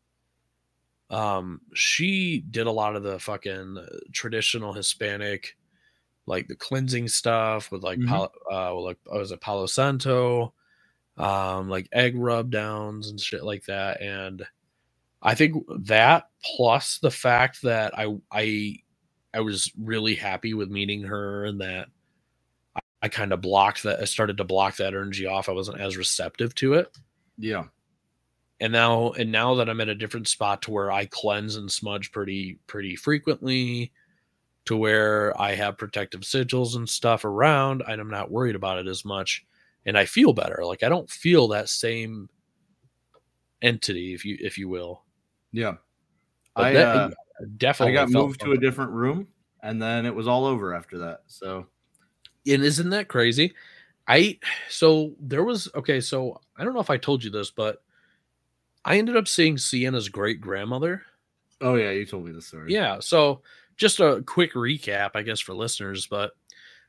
Speaker 1: um, she did a lot of the fucking traditional Hispanic, like the cleansing stuff with like,
Speaker 2: Mhm.
Speaker 1: palo, uh, like oh, was it Palo Santo, um, like egg rub downs and shit like that. And I think that plus the fact that I I I was really happy with meeting her, and that I, I kind of blocked that. I started to block that energy off. I wasn't as receptive to it.
Speaker 2: Yeah.
Speaker 1: And now and now that I'm at a different spot to where I cleanse and smudge pretty pretty frequently, to where I have protective sigils and stuff around, and I'm not worried about it as much, and I feel better. Like I don't feel that same entity, if you if you will.
Speaker 2: Yeah.
Speaker 1: But
Speaker 2: I
Speaker 1: that
Speaker 2: uh,
Speaker 1: I definitely
Speaker 2: I got
Speaker 1: felt
Speaker 2: moved to a different room, and then it was all over after that. So
Speaker 1: And isn't that crazy? I so there was okay, so I don't know if I told you this, but I ended up seeing Sienna's great grandmother.
Speaker 2: oh yeah, you told me the story.
Speaker 1: Yeah, so just a quick recap, I guess, for listeners, but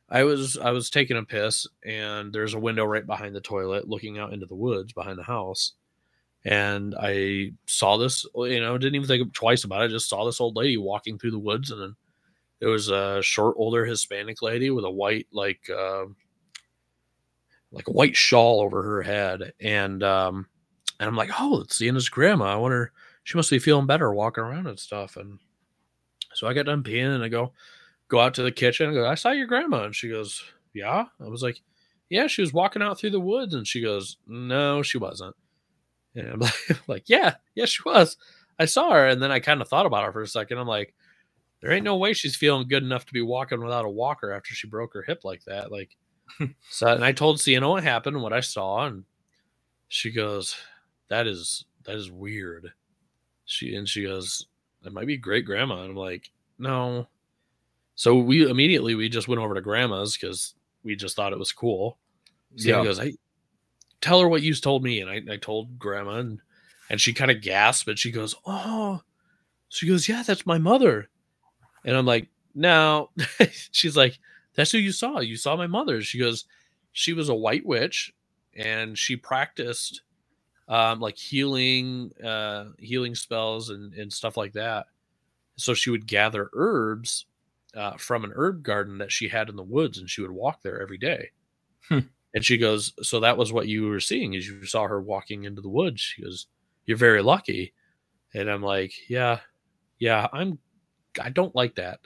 Speaker 1: I was I was taking a piss, and there's a window right behind the toilet looking out into the woods behind the house. And I saw this, you know, didn't even think twice about it. I just saw this old lady walking through the woods, and then it was a short, older Hispanic lady with a white, like, uh, like a white shawl over her head. And um, and I'm like, oh, it's Sienna's grandma. I wonder, she must be feeling better walking around and stuff. And so I got done peeing, and I go go out to the kitchen and go, I saw your grandma. And she goes, yeah. I was like, yeah, she was walking out through the woods. And she goes, no, she wasn't. And I'm like, like, yeah, yeah, she was. I saw her. And then I kind of thought about her for a second. I'm like, there ain't no way she's feeling good enough to be walking without a walker after she broke her hip like that. Like, so, and I told Sienna what happened and what I saw. And she goes, that is, that is weird. She, and she goes, that might be great grandma. And I'm like, no. So we immediately, we just went over to grandma's because we just thought it was cool. Sienna
Speaker 2: Yeah.
Speaker 1: goes, hey, tell her what you told me. And I, I told grandma, and, and she kind of gasped, and she goes, oh, she goes, yeah, that's my mother. And I'm like, no. She's like, that's who you saw. You saw my mother. She goes, she was a white witch, and she practiced um, like healing, uh, healing spells and, and stuff like that. So she would gather herbs uh, from an herb garden that she had in the woods, and she would walk there every day.
Speaker 2: Hmm.
Speaker 1: And she goes, so that was what you were seeing, is you saw her walking into the woods. She goes, you're very lucky. And I'm like, yeah, yeah, I'm, I don't like that.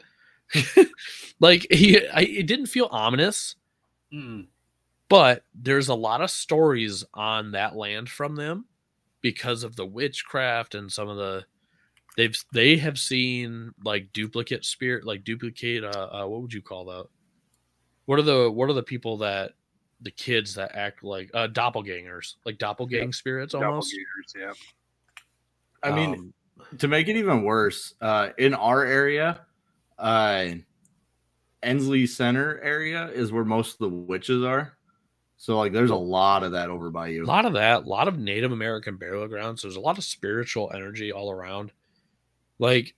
Speaker 1: Like, he, I, it didn't feel ominous,
Speaker 4: Mm.
Speaker 1: but there's a lot of stories on that land from them because of the witchcraft and some of the, they've, they have seen like duplicate spirit, like duplicate, uh, uh what would you call that? What are the, what are the people that, the kids that act like uh, doppelgangers, like doppelgang
Speaker 3: Yep.
Speaker 1: spirits almost.
Speaker 3: Doppelgangers, yeah.
Speaker 2: I mean,
Speaker 1: Um,
Speaker 2: to make it even worse, uh, in our area, uh, Ensley Center area is where most of the witches are. So, like, there's a lot of that over by
Speaker 1: a
Speaker 2: you.
Speaker 1: lot of that, a lot of Native American burial grounds. There's a lot of spiritual energy all around. Like,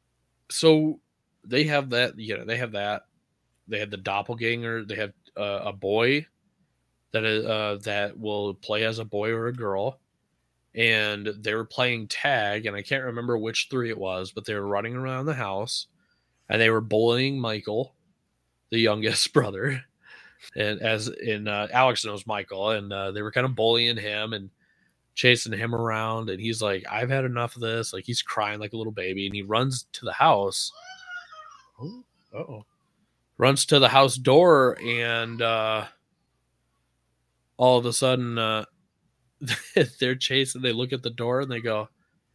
Speaker 1: so they have that, you know, they have that. They have the doppelganger. They have uh, a boy that is uh, that will play as a boy or a girl. And they were playing tag, and I can't remember which three it was, but they were running around the house, and they were bullying Michael, the youngest brother, and as in uh, Alex knows Michael, and uh, they were kind of bullying him and chasing him around, and he's like, I've had enough of this. Like, he's crying like a little baby, and he runs to the house. Oh, uh-oh. Runs to the house door, and uh, all of a sudden, uh, they're chasing. They look at the door, and they go,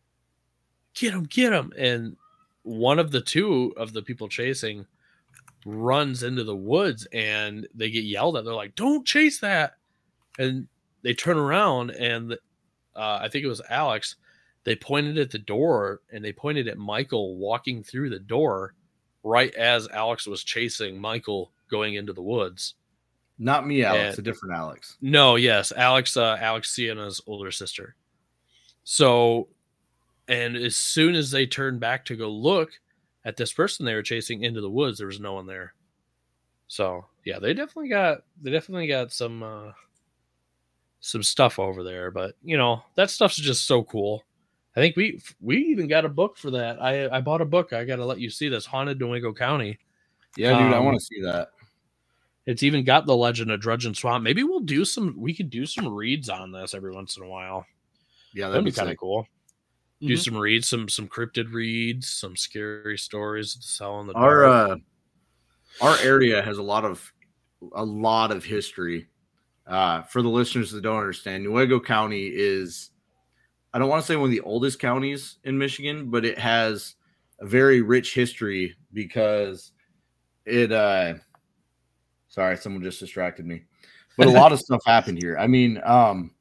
Speaker 1: get him, get him. And one of the two of the people chasing runs into the woods, and they get yelled at. They're like, don't chase that. And they turn around, and uh, I think it was Alex. They pointed at the door, and they pointed at Michael walking through the door right as Alex was chasing Michael going into the woods.
Speaker 2: Not me, Alex,
Speaker 1: And-
Speaker 2: a different Alex.
Speaker 1: No, yes, Alex, uh, Alex Sienna's older sister. So, and as soon as they turned back to go look at this person they were chasing into the woods, there was no one there. So, yeah, they definitely got they definitely got some uh, some stuff over there. But you know, that stuff's just so cool. I think we we even got a book for that. I I bought a book. I got to let you see this, Haunted Newaygo County.
Speaker 2: Yeah, dude, I
Speaker 1: Um,
Speaker 2: want to see that.
Speaker 1: It's even got the Legend of Drudge and Swamp. Maybe we'll do some. We could do some reads on this every once in a while.
Speaker 2: Yeah,
Speaker 1: That'd
Speaker 2: that'd
Speaker 1: be
Speaker 2: be
Speaker 1: kind of
Speaker 2: sick.
Speaker 1: cool. Do
Speaker 4: Mhm.
Speaker 1: some reads, some some cryptid reads, some scary stories to sell in the
Speaker 2: Our
Speaker 1: dark.
Speaker 2: uh, our area has a lot of a lot of history. Uh, for the listeners that don't understand, Newaygo County is, I don't want to say one of the oldest counties in Michigan, but it has a very rich history because it. Uh, sorry, someone just distracted me. But a lot of stuff happened here. I mean, um,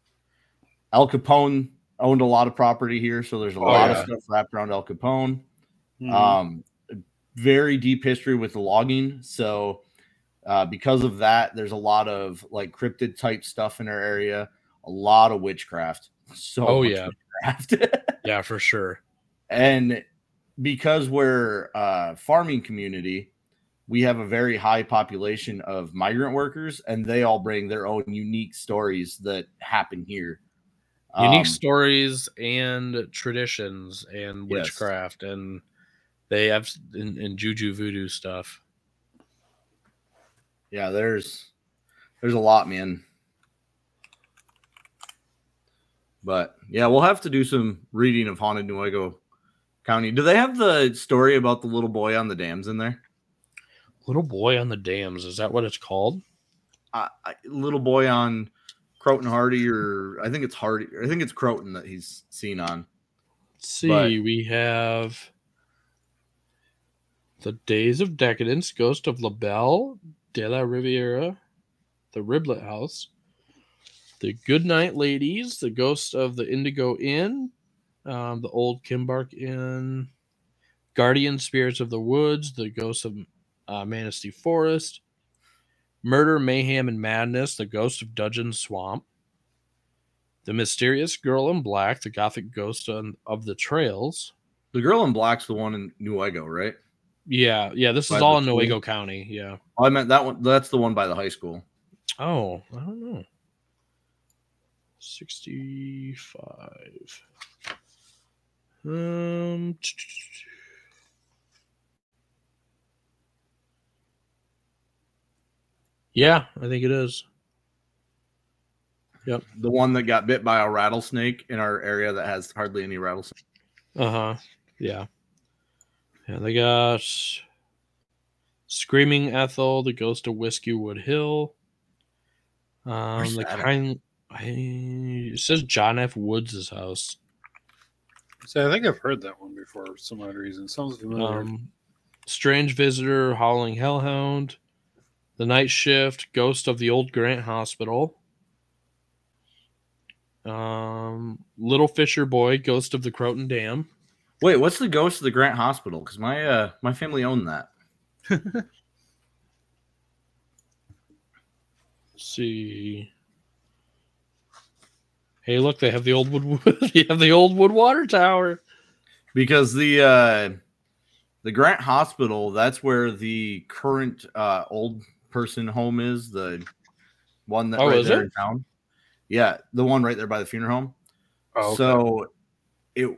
Speaker 2: Al Capone owned a lot of property here, so there's a
Speaker 1: Oh,
Speaker 2: lot
Speaker 1: yeah.
Speaker 2: of stuff wrapped around Al Capone.
Speaker 4: Mhm.
Speaker 2: Um, very deep history with the logging. So uh, because of that, there's a lot of like cryptid type stuff in our area, a lot of witchcraft. So
Speaker 1: Oh,
Speaker 2: much
Speaker 1: yeah.
Speaker 2: witchcraft.
Speaker 1: Yeah, for sure.
Speaker 2: And because we're a farming community, we have a very high population of migrant workers, and they all bring their own unique stories that happen here.
Speaker 1: Unique
Speaker 2: Um,
Speaker 1: stories and traditions and
Speaker 2: Yes.
Speaker 1: witchcraft, and they have and, and juju voodoo stuff.
Speaker 2: Yeah, there's there's a lot, man. But yeah, we'll have to do some reading of Haunted Nuevo County. Do they have the story about the little boy on the dams in there?
Speaker 1: Little Boy on the Dams, is that what it's called?
Speaker 2: Uh, I, little boy on Croton Hardy, or I think it's Hardy. I think it's Croton that he's seen on.
Speaker 1: Let's see,
Speaker 2: But-
Speaker 1: we have The Days of Decadence, Ghost of La Belle de la Riviera, The Riblet House, The Goodnight Ladies, The Ghost of the Indigo Inn, um, The Old Kimbark Inn, Guardian Spirits of the Woods, The Ghost of uh, Manistee Forest, Murder, Mayhem, and Madness, The Ghost of Dudgeon Swamp, The Mysterious Girl in Black, The Gothic Ghost on, of the Trails.
Speaker 2: The girl in black's the one in Nuevo, right?
Speaker 1: Yeah, yeah, this
Speaker 2: By
Speaker 1: is
Speaker 2: the
Speaker 1: all in
Speaker 2: school?
Speaker 1: Nuevo County, yeah.
Speaker 2: Oh, I meant that one. That's the one by the high school.
Speaker 1: Oh, I don't know. sixty-five. Um, yeah, I think it is. Yep.
Speaker 2: The one that got bit by a rattlesnake in our area that has hardly any rattlesnake.
Speaker 1: Uh huh. Yeah. Yeah, they got Screaming Ethel, The Ghost of Whiskey Wood Hill. Um,
Speaker 2: Where's
Speaker 1: the
Speaker 2: that at?
Speaker 1: kind. I, it says John F. Woods' house.
Speaker 4: So I think I've heard that one before for some odd reason. Sounds familiar.
Speaker 1: Um, Strange Visitor, Howling Hellhound, The Night Shift, Ghost of the Old Grant Hospital, um, Little Fisher Boy, Ghost of the Croton Dam.
Speaker 2: Wait, what's the ghost of the Grant Hospital? Because my uh my family owned that.
Speaker 1: Let's see. Hey, look, they have the old wood. They have the old wood water tower.
Speaker 2: Because the uh the Grant Hospital, that's where the current uh old person home is, the one that
Speaker 1: Oh,
Speaker 2: right
Speaker 1: is
Speaker 2: there
Speaker 1: it?
Speaker 2: in town. Yeah, the one right there by the funeral home.
Speaker 4: Oh, okay.
Speaker 2: So it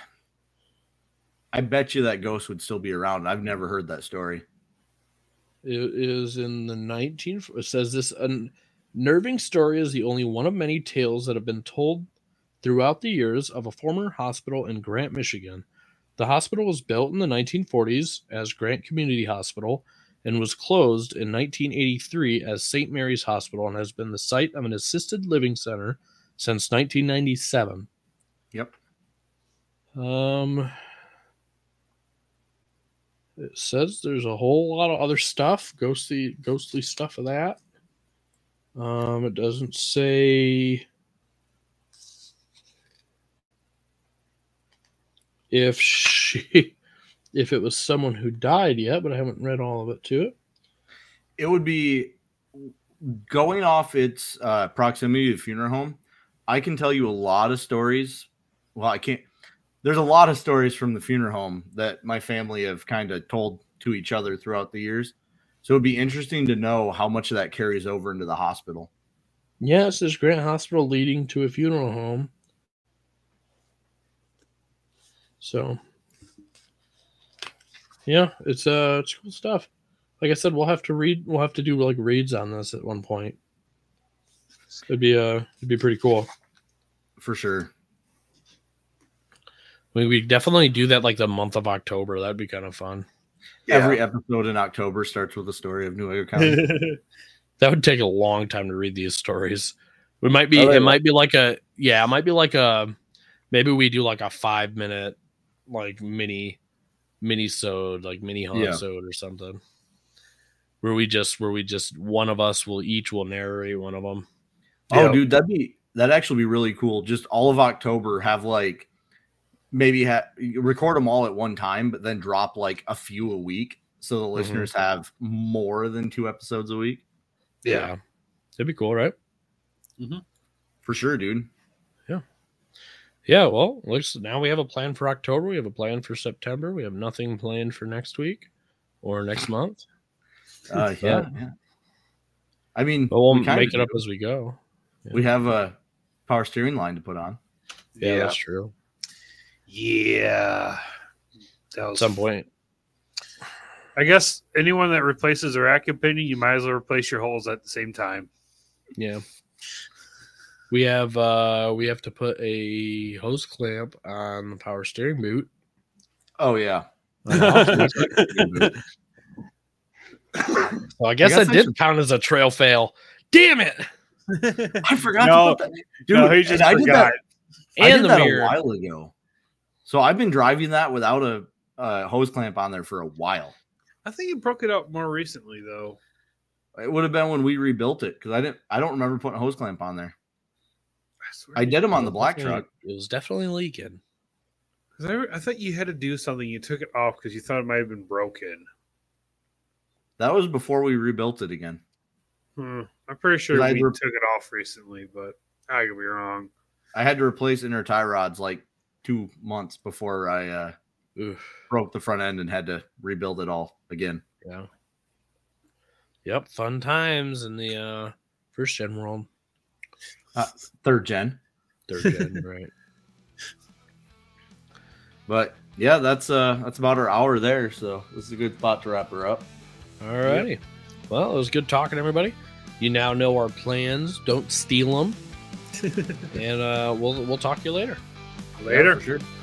Speaker 2: I bet you that ghost would still be around. I've never heard that story.
Speaker 1: It is in the nineteen. It says this unnerving story is the only one of many tales that have been told throughout the years of a former hospital in Grant, Michigan. The hospital was built in the nineteen forties as Grant Community Hospital and was closed in nineteen eighty-three as Saint Mary's Hospital and has been the site of an assisted living center since nineteen ninety-seven.
Speaker 2: Yep.
Speaker 1: Um, it says there's a whole lot of other stuff, ghostly, ghostly stuff of that. Um, it doesn't say if she, if it was someone who died yet, but I haven't read all of it to it.
Speaker 2: It would be going off its uh, proximity to the funeral home. I can tell you a lot of stories. Well, I can't. There's a lot of stories from the funeral home that my family have kind of told to each other throughout the years. So it'd be interesting to know how much of that carries over into the hospital.
Speaker 1: Yeah, it says Grant Hospital leading to a funeral home. So, yeah, it's uh, it's cool stuff. Like I said, we'll have to read. We'll have to do like reads on this at one point. It'd be uh, it'd be pretty cool.
Speaker 2: For sure.
Speaker 1: I mean, we definitely do that like the month of October. That'd be kind of fun.
Speaker 2: Every episode in October starts with a story of Nuevo County.
Speaker 1: That would take a long time to read these stories. We might be.
Speaker 2: Oh, they
Speaker 1: it
Speaker 2: will.
Speaker 1: might be like a. Yeah, it might be like a. Maybe we do like a five minute, like mini, mini sode, like mini haunt
Speaker 2: Yeah.
Speaker 1: sode or something. Where we just, where we just, one of us will each will narrate one of them.
Speaker 2: Oh,
Speaker 3: Yeah.
Speaker 2: dude, that'd be that'd actually be really cool. Just all of October, have like maybe ha- record them all at one time, but then drop like a few a week, so the listeners have more than two episodes a week.
Speaker 1: Yeah, that'd be cool, right?
Speaker 2: For sure, dude.
Speaker 1: Yeah. Well, looks now we have a plan for October. We have a plan for September. We have nothing planned for next week or next month.
Speaker 2: Uh, yeah, yeah. I mean,
Speaker 1: But we'll
Speaker 2: we kinda
Speaker 1: make it up
Speaker 2: do.
Speaker 1: as we go.
Speaker 2: We have a power steering line to put on.
Speaker 1: Yeah, that's true.
Speaker 3: Yeah. That
Speaker 1: At
Speaker 3: was
Speaker 1: some point.
Speaker 3: I guess anyone that replaces their vacuum pinion, you might as well replace your holes at the same time.
Speaker 1: Yeah. We have uh we have to put a hose clamp on the power steering boot.
Speaker 2: Oh yeah.
Speaker 1: Well, I guess
Speaker 2: I guess
Speaker 1: that
Speaker 2: I
Speaker 1: did
Speaker 2: should-
Speaker 1: count as a trail fail. Damn it!
Speaker 2: I forgot
Speaker 3: No,
Speaker 2: to put that. Dude,
Speaker 3: no, he just
Speaker 2: and I did
Speaker 3: forgot.
Speaker 2: that, I
Speaker 1: And
Speaker 2: did
Speaker 1: the
Speaker 2: that
Speaker 1: mirror.
Speaker 2: a while ago. So I've been driving that without a uh, hose clamp on there for a while.
Speaker 3: I think you broke it up more recently, though.
Speaker 2: It would have been when we rebuilt it because I didn't. I don't remember putting a hose clamp on there.
Speaker 3: I, swear
Speaker 2: I did them on
Speaker 1: It
Speaker 2: the
Speaker 1: was
Speaker 2: black
Speaker 1: definitely-
Speaker 2: truck.
Speaker 1: It was definitely leaking.
Speaker 3: 'Cause I, I thought you had to do something. You took it off because you thought it might have been broken.
Speaker 2: That was before we rebuilt it again.
Speaker 3: Hmm. I'm pretty sure
Speaker 2: 'Cause I
Speaker 3: we
Speaker 2: re-
Speaker 3: took it off recently, but I could be wrong.
Speaker 2: I had to replace inner tie rods like two months before I uh,
Speaker 1: Oof.
Speaker 2: broke the front end and had to rebuild it all again.
Speaker 1: Yeah. Yep. Fun times in the uh first gen world.
Speaker 2: Third gen.
Speaker 1: Third gen, right.
Speaker 2: But yeah, that's uh that's about our hour there. So this is a good spot to wrap her up.
Speaker 1: All righty. Well, it was good talking, everybody. You now know our plans. Don't steal them. And uh, we'll we'll talk to you later.
Speaker 3: Later.
Speaker 2: Yeah, for sure.